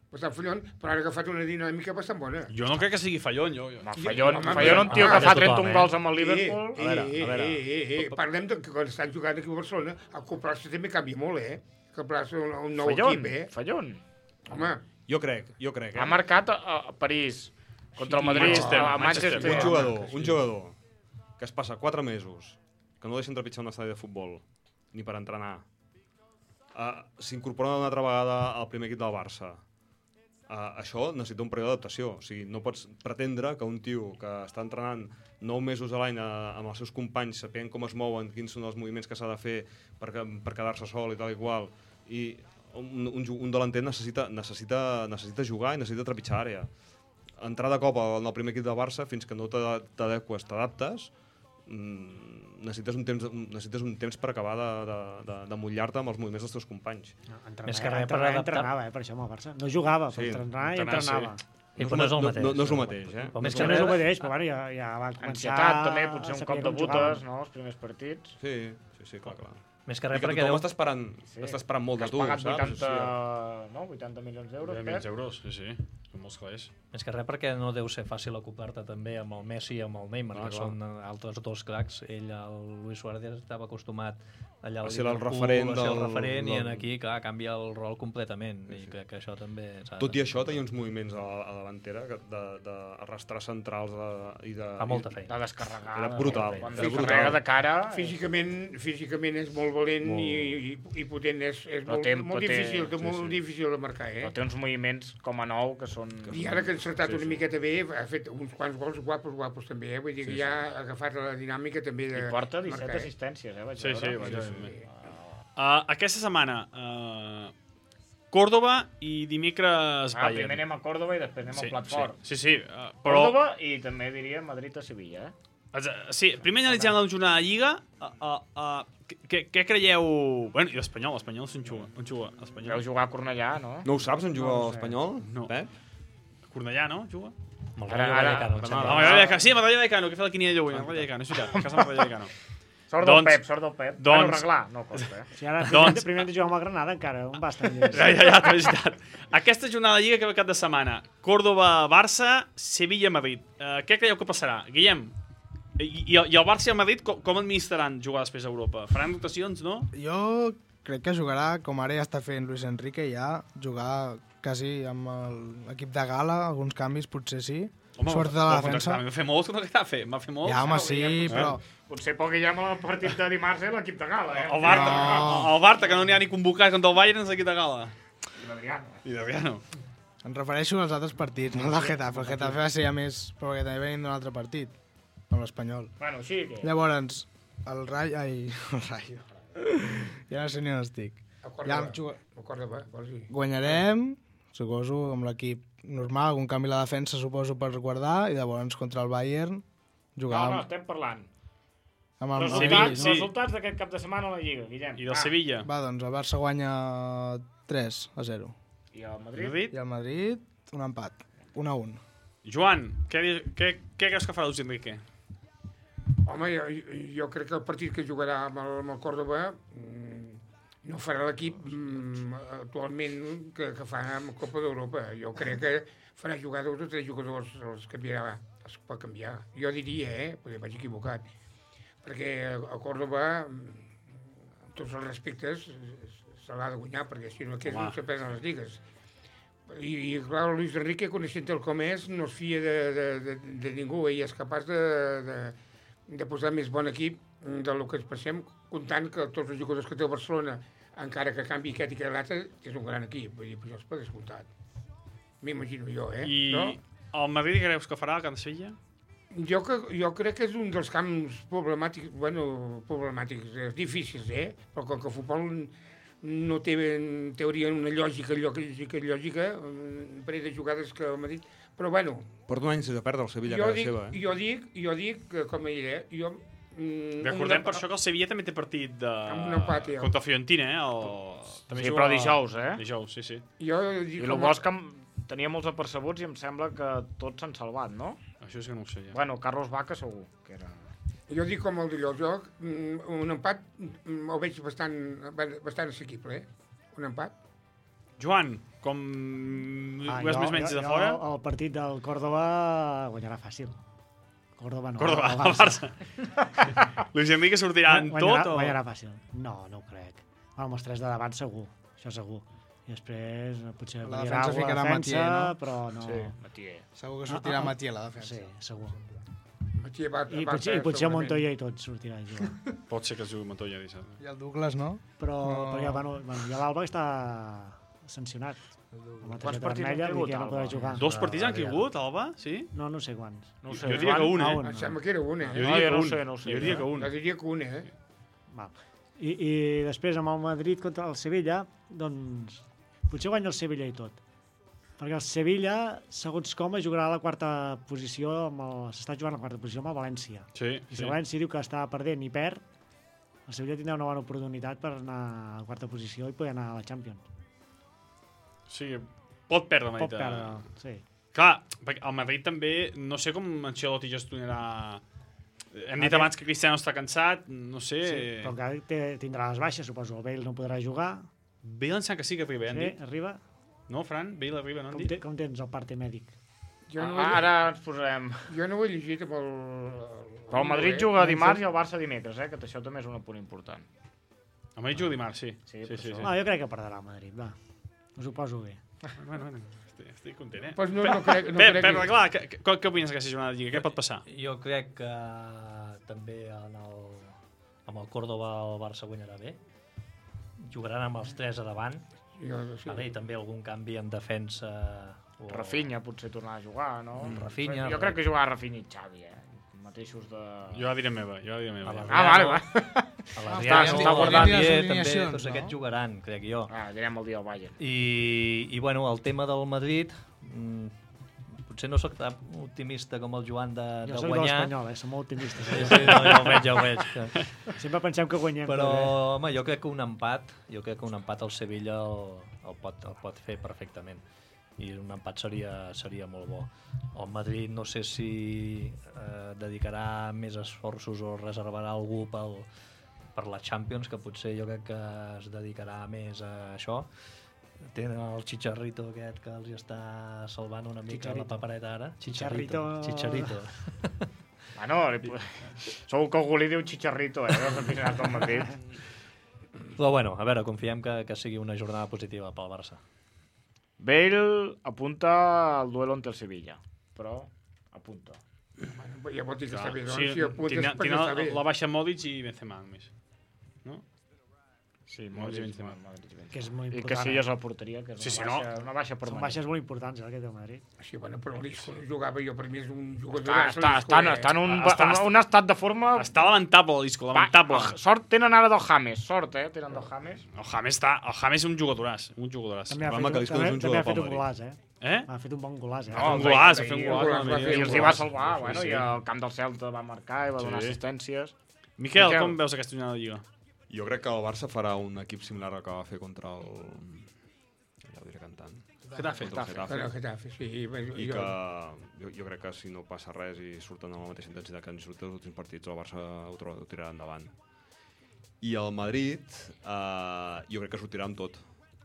bastant fallon, però ara ha agafat una dinàmica bastant bona. Jo no crec que sigui fallon, jo. Fallon, un tio que fa 31 gols amb el Liverpool. A veure. Parlem que quan estan jugant aquí a Barcelona, el comprar-se també canvia molt, comprar-se un nou equip, Fallon. Home. Jo crec. Ha marcat a París, contra el Madrid, a Manchester. Un jugador que es passa 4 mesos, que no deixa trepitjar un estadi de futbol, ni per entrenar, s'incorpora una altra vegada al primer equip del Barça. Això necessita un període d'adaptació. O sigui, no pots pretendre que un tio que està entrenant 9 mesos a l'any amb els seus companys, sapient com es mouen, quins són els moviments que s'ha de fer per quedar-se sol i tal i qual, i un delanter necessita jugar i necessita trepitjar àrea. Entrar de cop en el primer equip del Barça fins que no t'adeques, t'adaptes, necessites un temps per acabar de mullar-te amb els moviments dels teus companys. Més que res per adaptar. Entrenava, per això amb el Barça. No jugava, però entrenava. No és el mateix. No és el mateix, Més que no és el mateix, però ja va començar... Ansietat, també, potser un cop de butes, no?, els primers partits. Sí, clar. Més que res perquè tothom està esperant molt de tu, saps? Has pagat 80 milions d'euros. 80 milions d'euros, sí. Són molts calés. Més que res perquè no deu ser fàcil acoplar-te també amb el Messi i amb el Neymar, que són altres dos cracs. Ell, el Luis Suárez, estava acostumat allà a ser el referent i aquí, clar, canvia el rol completament. I crec que això també... Tot i això, tenia uns moviments a la davantera d'arrastrar centrals i de... Fa molta feina. De descarregar. Era brutal. Quan descarrega de cara... Físicament és molt valent i potent. És molt difícil de marcar, Però té uns moviments com a nou que són... I ara que ha encertat una miqueta bé, ha fet uns quants gols guapos també, vull dir que ja ha agafat la dinàmica també de... I porta 17 assistències, vaig veure. Aquesta setmana, Córdoba i dimecres Bayern. Primer anem a Córdoba i després anem al plat fort. Sí. Córdoba i també diria Madrid a Sevilla, Sí, primer analitzem la jornada de Lliga. Què creieu... Bueno, i l'Espanyol és un juga. Vau jugar a Cornellà, no? No ho saps, on juga l'Espanyol? No. Cornellà, no? Juga? Amb el Rayo Vallecano. Sí, amb el Rayo Vallecano, que fa la quiniella d'avui. El Rayo Vallecano, és veritat, a casa amb el Rayo Vallecano. Sort del Pep. Bueno, arreglar, no costa, Si ara primer hem de jugar amb el Granada, encara, un bastant llest. Ja, és veritat. Aquesta jornada de Lliga que ve cap de setmana. Córdoba-Barça, Sevilla-Madrid. Què creieu que passarà? Guillem? I el Barça i el Madrid com administraran jugar després a Europa? Faran rotacions, no? Jo crec que jugarà, com ara ja està fent Luis Enrique, jugar quasi amb l'equip de gala, alguns canvis potser sí. Sort de la defensa. M'ha fet molt que Getafe, m'ha fet molt. Ja, home, sí, però... Potser pel Guillem al partit de dimarts l'equip de gala, El Barça, que no n'hi ha ni convocat contra el Bayern, és l'equip de gala. I l'Adriano. Em refereixo als altres partits, no al Getafe. El Getafe va ser ja més... Però que també venim d'un altre partit. Amb l'Espanyol. Bueno, sí que... Llavors, el Rayo... Ja no sé ni on estic. Guanyarem, suposo, amb l'equip normal, algun canvi a la defensa, suposo, per guardar, i llavors contra el Bayern jugar... No, estem parlant. Resultats d'aquest cap de setmana a la Lliga, Guillem. I del Sevilla. Va, doncs el Barça guanya 3-0. I el Madrid? I el Madrid, un empat. 1-1. Joan, què creus que farà Luis Enrique? Home, jo crec que el partit que jugarà amb el Córdoba no farà l'equip actualment que fa amb Copa d'Europa. Jo crec que farà jugar 2 o 3 jugadors, els canviarà, es pot canviar. Jo diria, perquè vaig equivocat, perquè el Córdoba, amb tots els respectes, se l'ha de guanyar, perquè si no aquest no se perden les lligues. I clar, el Luis Enrique, coneixent-el com és, no es fia de ningú i és capaç de posar més bon equip del que ens passem, comptant que tots els jugadors que té el Barcelona, encara que canvi aquest i aquest l'altre, és un gran equip, vull dir, per això es pot descomptar. M'imagino jo, I el Madrid creus que farà el Camp de Sevilla? Jo crec que és un dels camps problemàtics, difícils, però com que el futbol no té en teoria una lògica, un parell de jugades que el Madrid... Però bueno... Porta un any sense perdre el Sevilla a casa seva, Jo dic, com ella, recordem per això que el Sevilla també té partit contra Fiorentina, Sí, però dijous, Dijous, sí. I el Bosch tenia molts apercebuts i em sembla que tots s'han salvat, no? Això sí que no ho sé, ja. Bueno, Carlos Vaca segur que era... Jo dic com el d'allò, un empat el veig bastant assequible, un empat. Joan, Com ho és més o menys de fora? El partit del Córdoba guanyarà fàcil. Córdoba no. Córdoba, el Barça. Luis Enrique sortirà en tot? Guanyarà fàcil. No ho crec. Amb els 3 de davant segur, això segur. I després potser la defensa ficarà Matier, no? Però no... Sí, Matier. Segur que sortirà Matier a la defensa. Sí, segur. I potser Montoya i tot sortirà a jugar. Pot ser que es jugui Montoya dissabte. I el Douglas, no? Però ja l'Alba està sancionat. Quants partits han caigut, Alba? 2 partits han caigut, Alba? Sí? No sé quants. Jo diria que un, Em sembla que era un, Jo diria que un. Jo diria que un, Val. I després amb el Madrid contra el Sevilla, doncs potser guanya el Sevilla i tot. Perquè el Sevilla, segons com, jugarà a la quarta posició, s'està jugant a la quarta posició amb el València. Sí, I si el València diu que està perdent i perd, el Sevilla tindrà una bona oportunitat per anar a la quarta posició i poder anar a la Champions. Sí, pot perdre el Madrid. Pot perdre, sí. Clar, perquè el Madrid també, no sé com Ancelotti gestionarà... Hem dit abans que Cristiano està cansat, no sé... Sí, però encara tindrà les baixes, suposo. El Bale no podrà jugar. Bale em sembla que sí que arriba, han dit. Sí, arriba. No, Fran? Bale arriba, no han dit? Com tens el parte mèdic? Ara ens posarem... Jo no ho he llegit amb el... Però el Madrid juga dimarts i el Barça dimecres, que això també és un punt important. El Madrid juga dimarts, sí. Sí. Jo crec que perdrà el Madrid, va. Us ho poso bé. Bueno, estic content, Pues no crec... Però clar, què opines d'aquesta jornada de Lliga? Què pot passar? Jo crec que també amb el Córdoba el Barça guanyarà bé. Jugaran amb els 3 a davant. I també algun canvi en defensa. Rafinha potser tornar a jugar, no? Rafinha. Jo crec que jugarà Rafinha i Xavi, mateixos de... Jo la diré meva. Vale. Està guardant també, tots aquests jugaran, crec jo. Direm el dia del Bayern. I bueno, el tema del Madrid, potser no soc tan optimista com el Joan de guanyar. Jo soc de l'Espanyol, som molt optimistes. Sí, ja ho veig. Sempre pensem que guanyem. Però, home, jo crec que un empat al Sevilla el pot fer perfectament. I un empat seria molt bo. El Madrid no sé si dedicarà més esforços o reservarà algú per la Champions, que potser jo crec que es dedicarà més a això. Tenen el Chicharrito aquest que els està salvant una mica la papereta ara. Chicharrito. Bueno, segur que algú li diu Chicharrito, els aficionats del Madrid. Però bueno, a veure, confiem que sigui una jornada positiva pel Barça. Bale apunta al duelo ante el Sevilla, però apunta. Bueno, ja vol dir que està bé, doncs, si apuntes perquè està bé. La baixa Modric i Benzema només, no? Sí, Modric i Benzema. Que és molt important. I Casillas a la porteria, que és una baixa permanent. Són baixes molt importants, que té el Madrid. Sí, bueno, però l'Isco no jugava, jo per mi és un jugador... Està en un estat de forma... Està lamentable, l'Isco, lamentable. Sort tenen ara del James, tenen del James. El James és un jugadoràs, També ha fet un golàs, Ha fet un bon golàs, Un golàs, I els hi va salvar, i el camp del Celta va marcar i va donar assistències. Miquel, com veus aquesta jornada de Lliga? Jo crec que el Barça farà un equip similar al que va fer contra el... Ja ho diré cantant. Getafe, sí. I que jo crec que si no passa res i surten amb la mateixa intensitat que han sortit els últims partits, el Barça ho tirarà endavant. I el Madrid, jo crec que sortirà amb tot.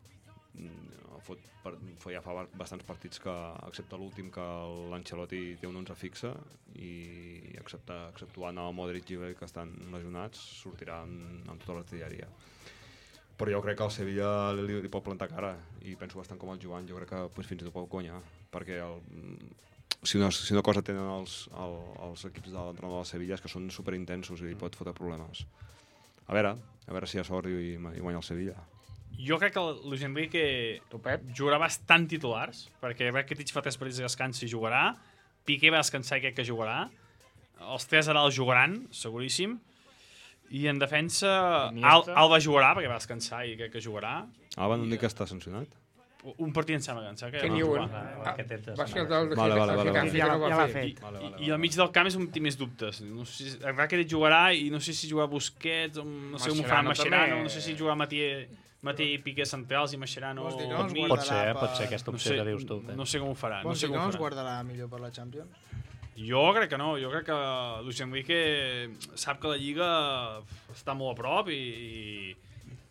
Ja fa bastants partits que, excepte l'últim, que l'Ancelotti té un 11 fixe i exceptuant el Modric i Bale, que estan lesionats, sortirà amb tota l'artilleria. Però jo crec que el Sevilla li pot plantar cara i penso bastant com el Joan, jo crec que fins i tot pot guanyar, perquè si una cosa tenen els equips de l'entrenador del Sevilla és que són superintensos i li pot fotre problemes. A veure si hi ha sort i guanya el Sevilla. Jo crec que el Luis Enrique jugarà bastant titulars, perquè Rakitic fa 3 partits de descans i jugarà, Piqué va descansar i crec que jugarà, els 3 ara el jugaran, seguríssim, i en defensa Alba jugarà, perquè va descansar i crec que jugarà. Alba no dic que està sancionat? Un partit em sembla que va jugar. Va ser el del ja l'ha fet. I al mig del camp és un tinc més dubtes. Rakitic jugarà i no sé si jugarà Busquets, no sé com ho faran Mascherano, no sé si jugarà Matí i Piqué centrals i Mascherano... Pot ser aquesta opció que dius tu. No sé com ho farà. Vols dir que no es guardarà millor per la Champions? Jo crec que no. Jo crec que Luis Enrique sap que la Lliga està molt a prop i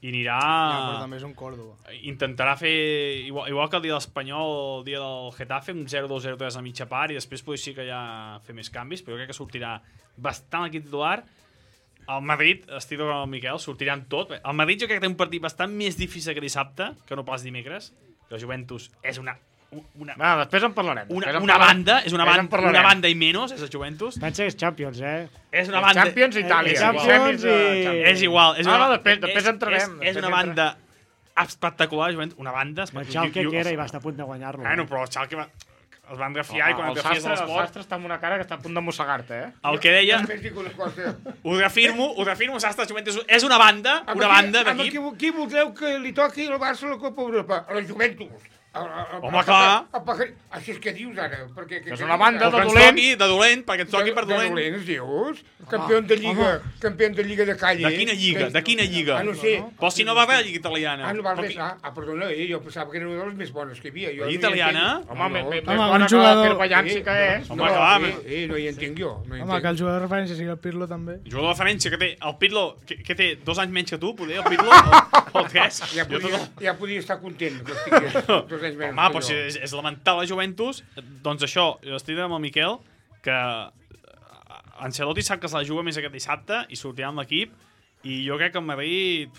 i anirà... Ja, però també és un Córdoba. Intentarà fer, igual que el dia de l'Espanyol, el dia del Getafe, un 0-2-0-3 a mitja part, i després potser sí que ja fer més canvis, però jo crec que sortirà bastant l'equip titular. El Madrid, estic amb el Miquel, sortirà amb tot. El Madrid jo crec que té un partit bastant més difícil que dissabte, que no pas dimecres, que el Juventus és una després en parlarem. Una banda, és una banda i menys, és el Juventus. Pensa que és Champions, És una banda... Champions Itàlia. Champions i... És igual. Després entrarem. És una banda espectacular, Juventus. Una banda... El Schalke que era i va estar a punt de guanyar-lo. Bueno, però el Schalke els van refiar i quan et refies de l'esport... El Sastre està amb una cara que està a punt de mossegar-te, El que deia... Ho reafirmo, Sastre, Juventus és una banda d'equip. Qui voleu que li toqui el Barça a la Copa Europa? A la Juventus. Home, clar. Així és que dius ara. És una banda de dolent, perquè ens toqui per dolent. De dolents, dius? Campió de Lliga de calle. De quina lliga? No sé. Però si no va bé la lliga italiana. No va res. Perdona, jo pensava que era una de les més bones que hi havia. La lliga italiana? Home, més bona que la Perballan sí que és. Home, clar. No hi entenc jo. Home, que el jugador de referència sigui el Pirlo també. El jugador de referència que té, el Pirlo, que té 2 anys menys que tu, poder, el Pirlo, o 3. Ja podia estar content que estigués. Home, però si és lamentable Juventus, doncs això, jo estic amb el Miquel, que Ancelotti sap que se la juga més aquest dissabte i sortirà amb l'equip, i jo crec que el Madrid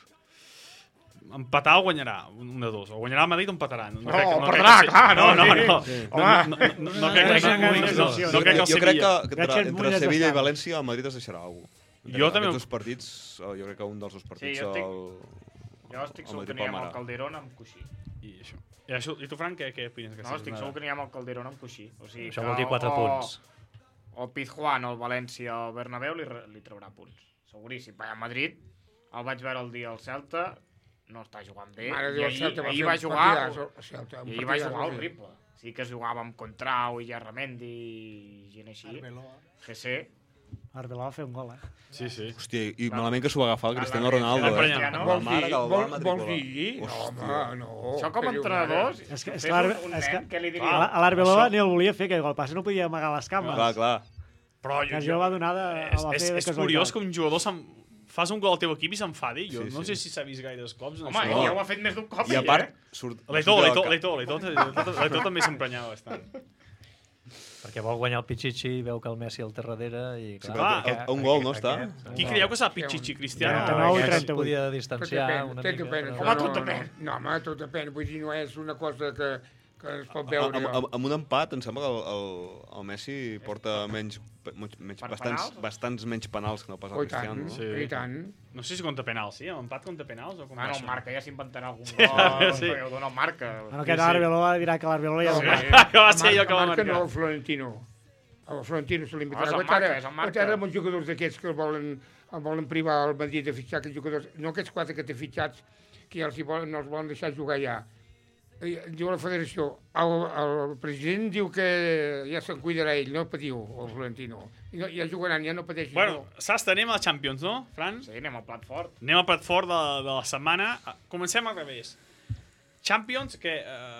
empatar o guanyarà, un de dos. O guanyarà el Madrid o empatarà. No, perdrà, clar, no. No crec que jo crec que entre Sevilla i València el Madrid es deixarà alguna cosa. Jo també. Aquests partits, jo crec que un dels dos partits... Jo estic segur que anirem al Calderón amb coixí. I tu, Frank, què opines? No, estic segur que anirem al Calderón amb coixí. Això vol dir 4 punts. O Pizjuán o el València o el Bernabéu li traurà punts. Seguríssim. A Madrid, el vaig veure el dia al Celta, no està jugant bé. Ahir va jugar horrible. Sí que es jugava amb Contrau i Jarramendi i gent així. GC. Arbeloa va fer un gol, Sí. Hòstia, i malament que s'ho va agafar el Cristiano Ronaldo, Vols dir? No. Això com a entrenadors... És que l'Arbeloa ni el volia fer, que el passa no podia amagar les cames. Clar. Però jo va donar a la fe de casualitat. És curiós que un jugador fas un gol al teu equip i s'enfadi. Jo no sé si s'ha vist gaires cops. Home, ja ho ha fet més d'un cop. I a part... L'Eto també s'emprenyava bastant. Perquè vol guanyar el Pichichi i veu que el Messi el té darrere i... Clar, un gol, no està? Qui creieu que serà Pichichi, Cristiano? 39 i 38. Podia distanciar una mica. Tot depèn. No, home, tot depèn. Vull dir, no és una cosa que es pot veure. Amb un empat, em sembla que el Messi porta bastants menys penals que no pas el Cristiano. I tant. No sé si compta penals, sí? Amb empat compta penals? No, el Marca ja s'inventarà algun gol, però dona el Marca. Aquest Arbeloa dirà que l'Arbeloa ja va ser jo que va marcar. No, el Florentino. El Florentino se l'inventarà. És el Marca. Ara amb els jugadors d'aquests que volen privar el Madrid de fitxar aquests jugadors, no aquests 4 que té fitxats, que no els volen deixar jugar ja. Diu la federació, el president diu que ja se'n cuidarà ell, no patiu, el Florentino. Ja jugaran, ja no pateixi. Bueno, Sastre, anem a la Champions, no, Fran? Sí, anem al plat fort. Anem al plat fort de la setmana. Comencem al revés. Champions, que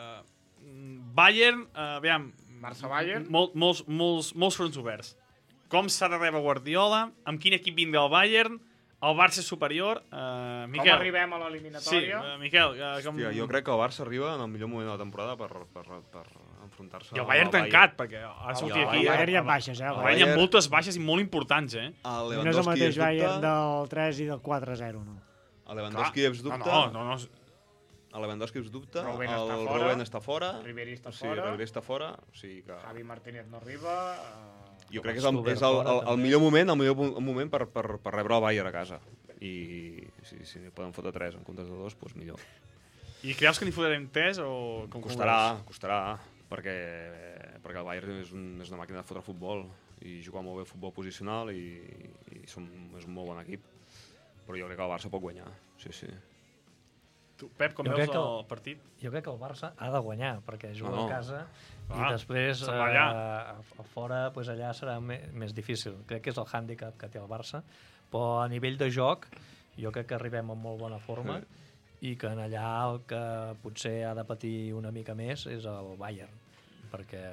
Bayern, aviam... Barça-Bayern. Molts fronts oberts. Com s'ha de rebre Guardiola? Amb quin equip vindrà el Bayern? El Barça és superior. Miquel. Com arribem a l'eliminatòria? Sí, Miquel. Hòstia, jo crec que el Barça arriba en el millor moment de la temporada per enfrontar-se i el Bayern tancat, perquè ha sortit aquí. El Bayern hi ha baixes, El Bayern hi ha moltes baixes i molt importants, No és el mateix Bayern del 3 i del 4-0, no? El Lewandowski es dubta. No. El Lewandowski es dubta. El Robben està fora. Ribéry està fora. O sigui que... Javi Martínez no arriba... Jo crec que és el millor moment per rebre el Bayern a casa. I si poden fotre 3 en comptes de 2, doncs millor. I creus que n'hi fotrem 3 o... Costarà, perquè el Bayern és una màquina de fotre futbol i jugar molt bé futbol posicional i és un molt bon equip. Però jo crec que el Barça pot guanyar, sí. Tu, Pep, com veus el partit? Jo crec que el Barça ha de guanyar, perquè juga a casa i després a fora allà serà més difícil. Crec que és el hàndicap que té el Barça, però a nivell de joc jo crec que arribem en molt bona forma i que en allà el que potser ha de patir una mica més és el Bayern, perquè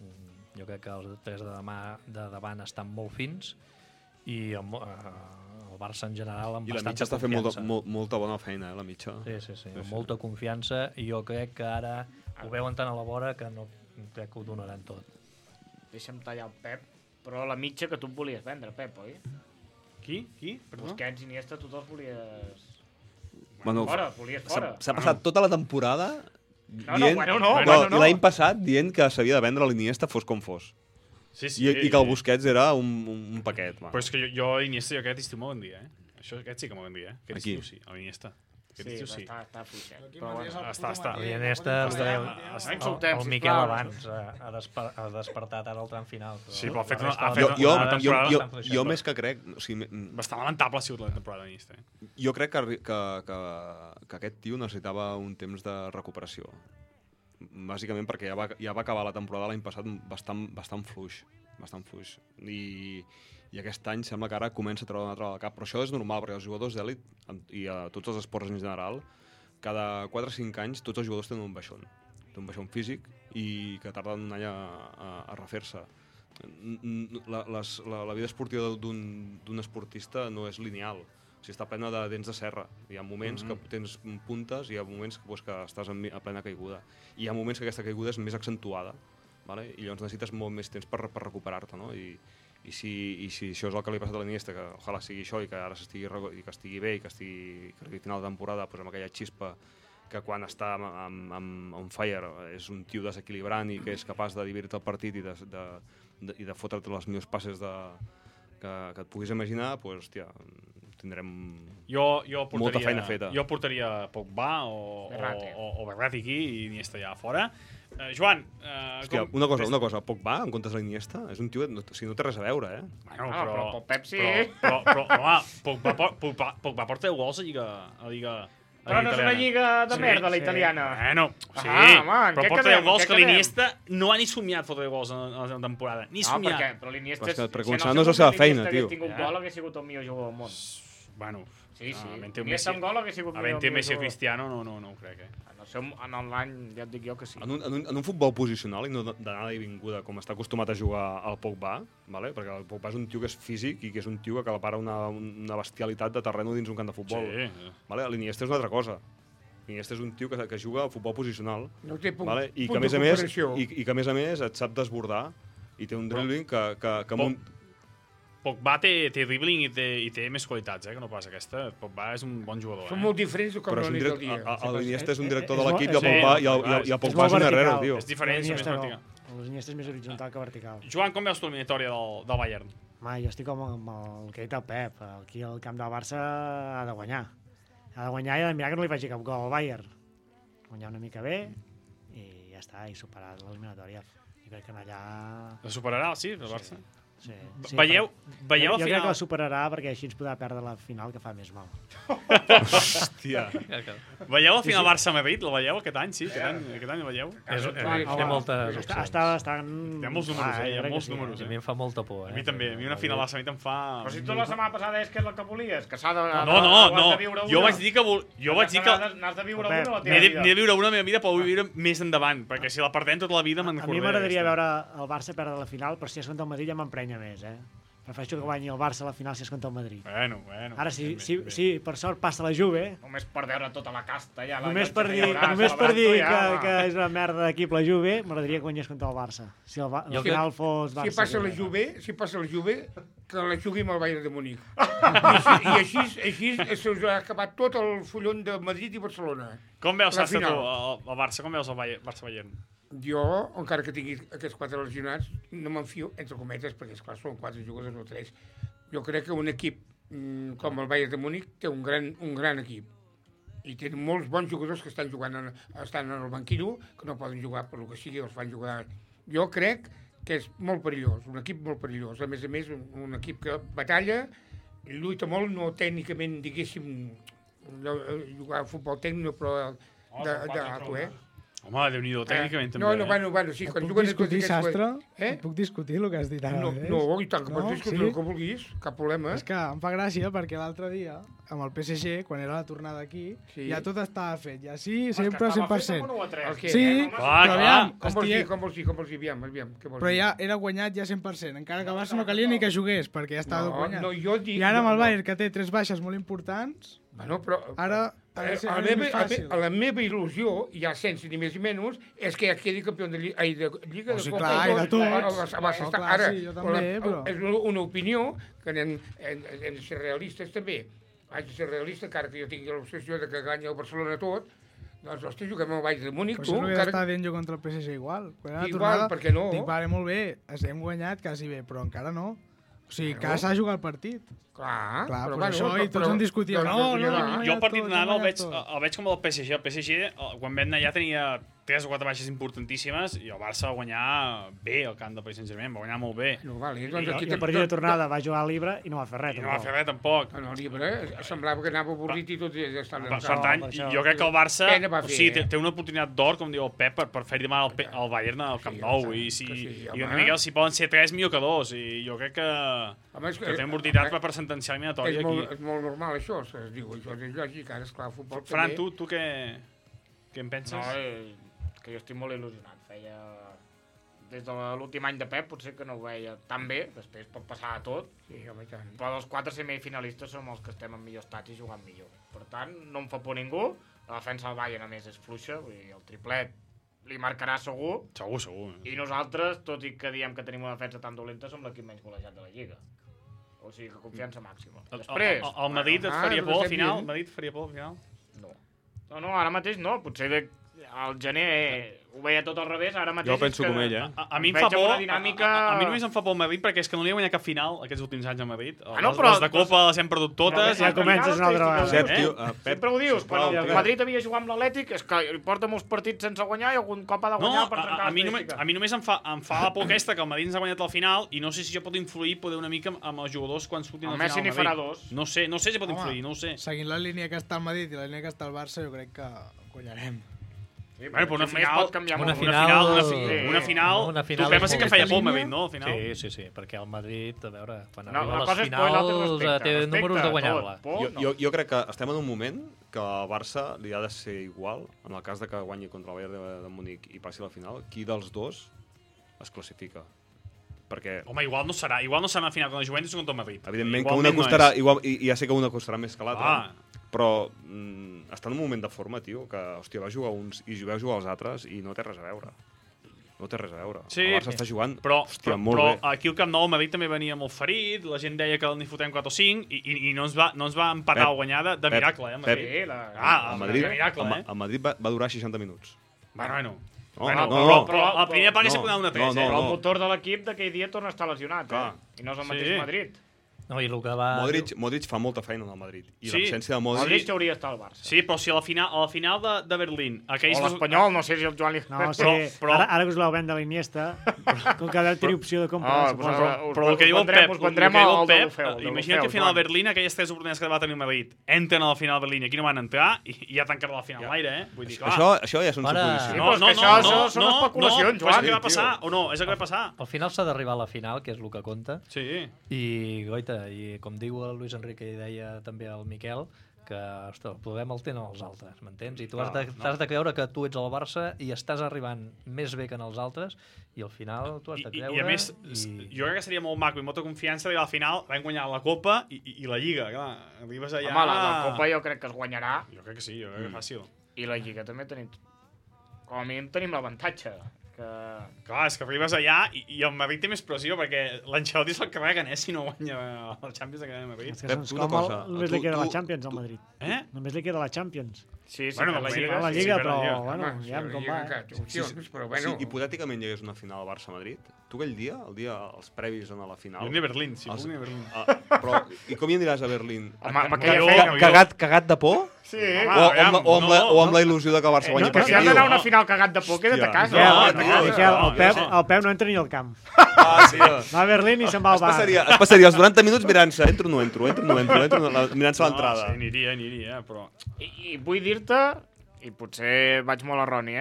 jo crec que els 3 de davant estan molt fins i el Barça en general amb I la bastanta mitja està fent confiança. molta bona feina, la mitja. Sí, amb molta confiança, i jo crec que ara ho veuen tan a la vora que no crec que ho donaran tot. Deixa'm tallar el Pep, però la mitja que tu em volies vendre, Pep, oi? Qui? Perdó? Busquets, Iniesta, tu te'ls volies... Bueno, volies fora. S'ha passat tota la temporada No. l'any passat dient que s'havia de vendre l'Iniesta fos com fos. Sí. I que el Busquets era un paquet. Va. Però és que jo Iniesta, aquest estiu me'l vendia, Aquest sí que me'l vendia, Aquest estiu sí, a l'Iniesta. Sí, està fluixet. Però bueno, està. L'Iniesta, el Miquel abans ha despertat ara el tram final. Sí, però ha fet una temporada... Jo més que crec... Bastant lamentable ha sigut la temporada d'Iniesta. Jo crec que aquest tio necessitava un temps de recuperació. Bàsicament perquè ja va acabar la temporada l'any passat bastant fluix. I aquest any sembla que ara comença a treure una altra al cap, però això és normal, perquè els jugadors d'èlit i a tots els esports en general, cada 4 o 5 anys tots els jugadors tenen un baixón físic i que tarden un any a refer-se. La vida esportiva d'un esportista no és lineal, o sigui, està plena de dents de serra. Hi ha moments que tens puntes i hi ha moments que estàs a plena caiguda. I hi ha moments que aquesta caiguda és més accentuada, vale? I llavors necessites molt més temps per recuperar-te, no? I si això és el que li ha passat a l'Iniesta, que ojalà sigui això i que ara que estigui bé i que arribi a final de temporada pues, amb aquella xispa que quan està on fire és un tio desequilibrant i que és capaç de dividir-te el partit i de fotre't les millors passes que et puguis imaginar, pues, hòstia, tindrem molta feina feta. Jo portaria Pogba o Berratti aquí i Iniesta ja fora. Joan... Hòstia, una cosa, Pogba en comptes de l'Iniesta és un tio que no té res a veure, Però Pep sí. Però home, Pogba porta 10 gols a Lliga Però no és una lliga de merda, la italiana. Bueno, sí, però porta 10 gols que l'Iniesta no ha ni somiat fotre gols en la temporada. Ni somiat. Però l'Iniesta... Perquè començar no és la seva feina, tio. Si no hagués tingut gol, hagués sigut el millor jugador del món. Bueno, sí. Iniesta amb gol hagués sigut el millor jugador. Havent-hi Messi o Cristiano, no ho crec, En l'any, ja et dic jo que sí. En un futbol posicional i no d'anada i vinguda, com està acostumat a jugar el Pogba, vale? Perquè el Pogba és un tio que és físic i que és un tio que acapara una bestialitat de terreno dins un camp de futbol. Sí. Vale? L'Iniesta és una altra cosa. L'Iniesta és un tio que juga a futbol posicional. No té punt, vale? I punt que, de comparació. I que, a més a més, et sap desbordar i té un dribbling que Pogba té dribbling i té més qualitats, que no pas aquesta. Pogba és un bon jugador. Són molt diferents com la nit del dia. L'Iniesta és un director de l'equip i el Pogba és un herrero, tio. És diferent, és més vertical. L'Iniesta és més horitzontal que vertical. Joan, com veus tu l'eliminatòria del Bayern? Jo estic com amb el que ha dit el Pep. Aquí al camp del Barça ha de guanyar. Ha de guanyar i ha de mirar que no li faci cap gol al Bayern. Guanyar una mica bé i ja està, i superar l'eliminatòria. Jo crec que allà... La superarà, sí, el Barça? Sí. Veieu jo al final... crec que la superarà perquè així ens podrà perdre la final, que fa més mal. Hòstia. Veieu al final Barça-Madrid? La veieu aquest any? Sí, aquest any la veieu? Té moltes opcions. Té molts números, hi ha molts números. A mi em fa molta por, A mi també. A mi una final Barça-Madrid em fa... Però si tu la setmana passada és que és el que volies, que s'ha de... No. Jo vaig dir que... N'has de viure una a la teva vida. N'he de viure una a la meva vida, però vull viure més endavant, perquè si la perdem tota la vida me'n recordaré. A mi m'agradaria veure el Barça perdre la final, però si és contra el Madrid ja m'emprenya més, Prefereixo que guanyi el Barça a la final si és contra el Madrid. Bueno. Ara, si per sort passa la Juve... Només per veure tota la casta ja. Només per dir que és una merda d'equip la Juve, m'agradaria que guanyés contra el Barça. Si la final fos Barça. Si passa la Juve, que la jugui amb el Bayern de Múnich. I així s'us ha acabat tot el fullon de Madrid i Barcelona. Com veus, Sasta, tu, el Barça? Com veus el Barça-Bayern? Jo, encara que tingui aquests 4 lesionats, no m'enfio, entre cometes, perquè esclar, són 4 jugadors o 3. Jo crec que un equip com el Bayern de Múnich té un gran equip. I té molts bons jugadors que estan en el banquillo, que no poden jugar per lo que sigui, els fan jugar. Jo crec que és molt perillós, un equip molt perillós. A més, un equip que batalla, lluita molt, no tècnicament, diguéssim, jugar a futbol tècnic, però d'alto, Home, Déu-n'hi-do, tècnicament també. No, bueno, sí, quan juguen... Et puc discutir, Sastre? Et puc discutir el que has dit ara? No, i tant, que pots discutir el que vulguis, cap problema. És que em fa gràcia perquè l'altre dia, amb el PSG, quan era la tornada aquí, ja tot estava fet, ja sí, sempre 100%. Sí, però aviam... Com vols dir, aviam, però ja era guanyat ja 100%, encara que el Barça no calia ni que jugués, perquè ja estava guanyat. No, jo dic... I ara amb el Bayern, que té 3 baixes molt importants, ara... A la meva il·lusió, ja sense ni més ni menys, és que ja quedi campió de Lliga de Copa i de tots. Ara, és una opinió que hem de ser realistes també. Haig de ser realista, encara que jo tingui l'obsessió de que guanya el Barcelona tot, doncs, hòstia, juguem al Bayern de Múnich. Però això no està dient jo contra el PSG igual. Igual, per què no? Dic, vale, molt bé, hem guanyat quasi bé, però encara no. O sigui, que s'ha jugat el partit. Clar, però això, i tots en discutíem. Jo el partit d'anada el veig com el PSG. El PSG, quan vam anar allà, tenia 3 o 4 baixes importantíssimes i el Barça va guanyar bé al camp del Paris Saint-Germain, va guanyar molt bé. I el partit de tornada va jugar al Libre i no va fer res. I no va fer res, tampoc. En el Libre semblava que anava avorrit i tot ja estava... Per tant, jo crec que el Barça té una oportunitat d'or, com diu el Pep, per fer demà al Bayern al Camp Nou. I una mica si poden ser 3 millor que 2. I jo crec que té una oportunitat per sentenciar l'eliminatòria aquí. És molt normal això, es diu. Això és lògic, ara esclar, el futbol... Fran, tu què en penses? No, que jo estic molt il·lusionat. Feia... Des de l'últim any de Pep potser que no ho veia tan bé, després pot passar a tot, però dels 4 semifinalistes som els que estem en millor estat i jugant millor. Per tant, no em fa por ningú. La defensa del Bayern, a més, és fluixa, vull dir, el triplet li marcarà segur. Segur. I nosaltres, tot i que diem que tenim una defensa tan dolenta, som l'equip menys golejat de la Lliga. O sigui que confiança màxima. Després... El Madrid et faria por al final? El Madrid et faria por al final? No, ara mateix no. Potser al gener ho veia tot al revés, ara mateix... Jo penso com ell, A mi em fa por... A mi només em fa por el Madrid perquè és que no li ha guanyat cap final aquests últims anys al Madrid. Les de Copa les hem perdut totes. Ja comences una altra vegada. Sempre ho dius, quan el Madrid havia jugat amb l'Atlètic és que porta molts partits sense guanyar i algun cop ha de guanyar per trencar l'estadística. A mi només em fa la por aquesta que el Madrid ens ha guanyat al final i no sé si això pot influir poder una mica amb els jugadors quan surtin al final. El Messi n'hi farà 2. No sé si pot influir, no ho sé. Seguint la línia que està el Madrid i la línia que està el Barça, jo crec que guanyarem. Bueno, però una final, tu Pepa sí que feia por, Madrid, no? Sí, perquè el Madrid, a veure, quan arriba a les finals té números de guanyar-la. Jo crec que estem en un moment que el Barça li ha de ser igual, en el cas de que guanyi contra el Bayern de Múnich i passi a la final, qui dels dos es classifica. Perquè... Home, igual no serà la final contra el Juventus o contra el Madrid. Evidentment que una costarà, i ja sé que una costarà més que l'altra, però està en un moment de forma, tio, que, hòstia, va jugar uns i va jugar els altres i no té res a veure. No té res a veure. Sí, el Barça està jugant, hòstia, molt bé. Però aquí al Camp Nou el Madrid també venia molt ferit, la gent deia que n'hi fotem 4 o 5 i no ens va empatar o guanyar de miracle, el Madrid va durar 60 minuts. Bueno. Però la primera part ja s'ha donat una 3, però el motor de l'equip d'aquell dia torna a estar lesionat, i no és el mateix Madrid. No, i el que va... Modric fa molta feina en el Madrid. I l'absència de Modric hauria d'estar al Barça. Sí, però si a la final de Berlín... O l'Espanyol, no sé si el Joan... No, sí, ara que us l'heu vendre a l'Iniesta, com que deu tenir opció de compra... Però el que diu el Pep, imagina que a final de Berlín, aquelles 3 oportunitats que va tenir el Madrid, entren a la final de Berlín i aquí no van entrar i ja tancarà la final l'aire, Vull dir, clar... Això ja són suposicions. No, són especulacions, Joan. És el que va passar, o no? És el que va passar. Al final s'ha d'arribar a la final, que és el que compta. Sí. I, goita, i com diu el Luis Enrique i deia també el Miquel, que ostres, el problema el tenen els altres, m'entens? I tu has de creure que tu ets el Barça i estàs arribant més bé que en els altres i al final tu has de creure... I a més, jo crec que seria molt maco i molta confiança de que al final vam guanyar la Copa i la Lliga, clar. Arribes allà... Home, la Copa jo crec que es guanyarà. Jo crec que sí, jo crec que fàcil. I la Lliga també tenim... Com a mínim tenim l'avantatge. Clar, és que arribes allà i el Madrid té més pressió perquè l'Ancelotti se'l carreguen, si no guanya el Champions de Madrid. És que només li queda la Champions al Madrid. Només li queda la Champions. Sí, bueno, la Lliga, però bueno, ja com va. Si hipotèticament hi hagués una final Barça-Madrid, tu aquell dia, els previs a la final... Jo aniré a Berlín, sí, puc anar a Berlín. Però, i com hi aniràs a Berlín? Amb aquella feina. Cagat de por? Sí. O amb la il·lusió de que el Barça guanyi per si has d'anar a una final cagat de por, queda't a casa. El Pep no entra ni al camp. Va a Berlín i se'n va al bar. Es passaria els 90 minuts mirant-se, entro o no entro, mirant-se l'entrada. Sí, aniria, però... I vull dir-te, i potser vaig molt erroni,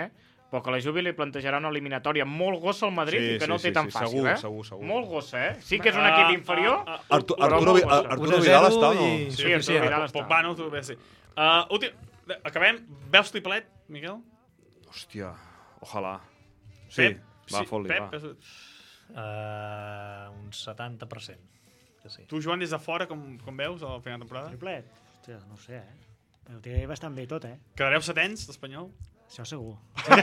però que la Juve li plantejarà una eliminatòria molt gossa al Madrid i que no té tan fàcil, segur. Molt gossa, Sí que és un equip inferior, Arturo Vidal està, no? Sí, Arturo Vidal està. Bueno, tu bé, sí. Acabem. Veus triplet, Miquel? Hòstia, ojalà. Sí, va, fot-li, va. Un 70%. Que sí. Tu, Joan, des de fora, com veus a la primera temporada? Triplet? Hòstia, no ho sé, Ho té bastant bé tot, Quedareu setens, l'Espanyol? Això segur.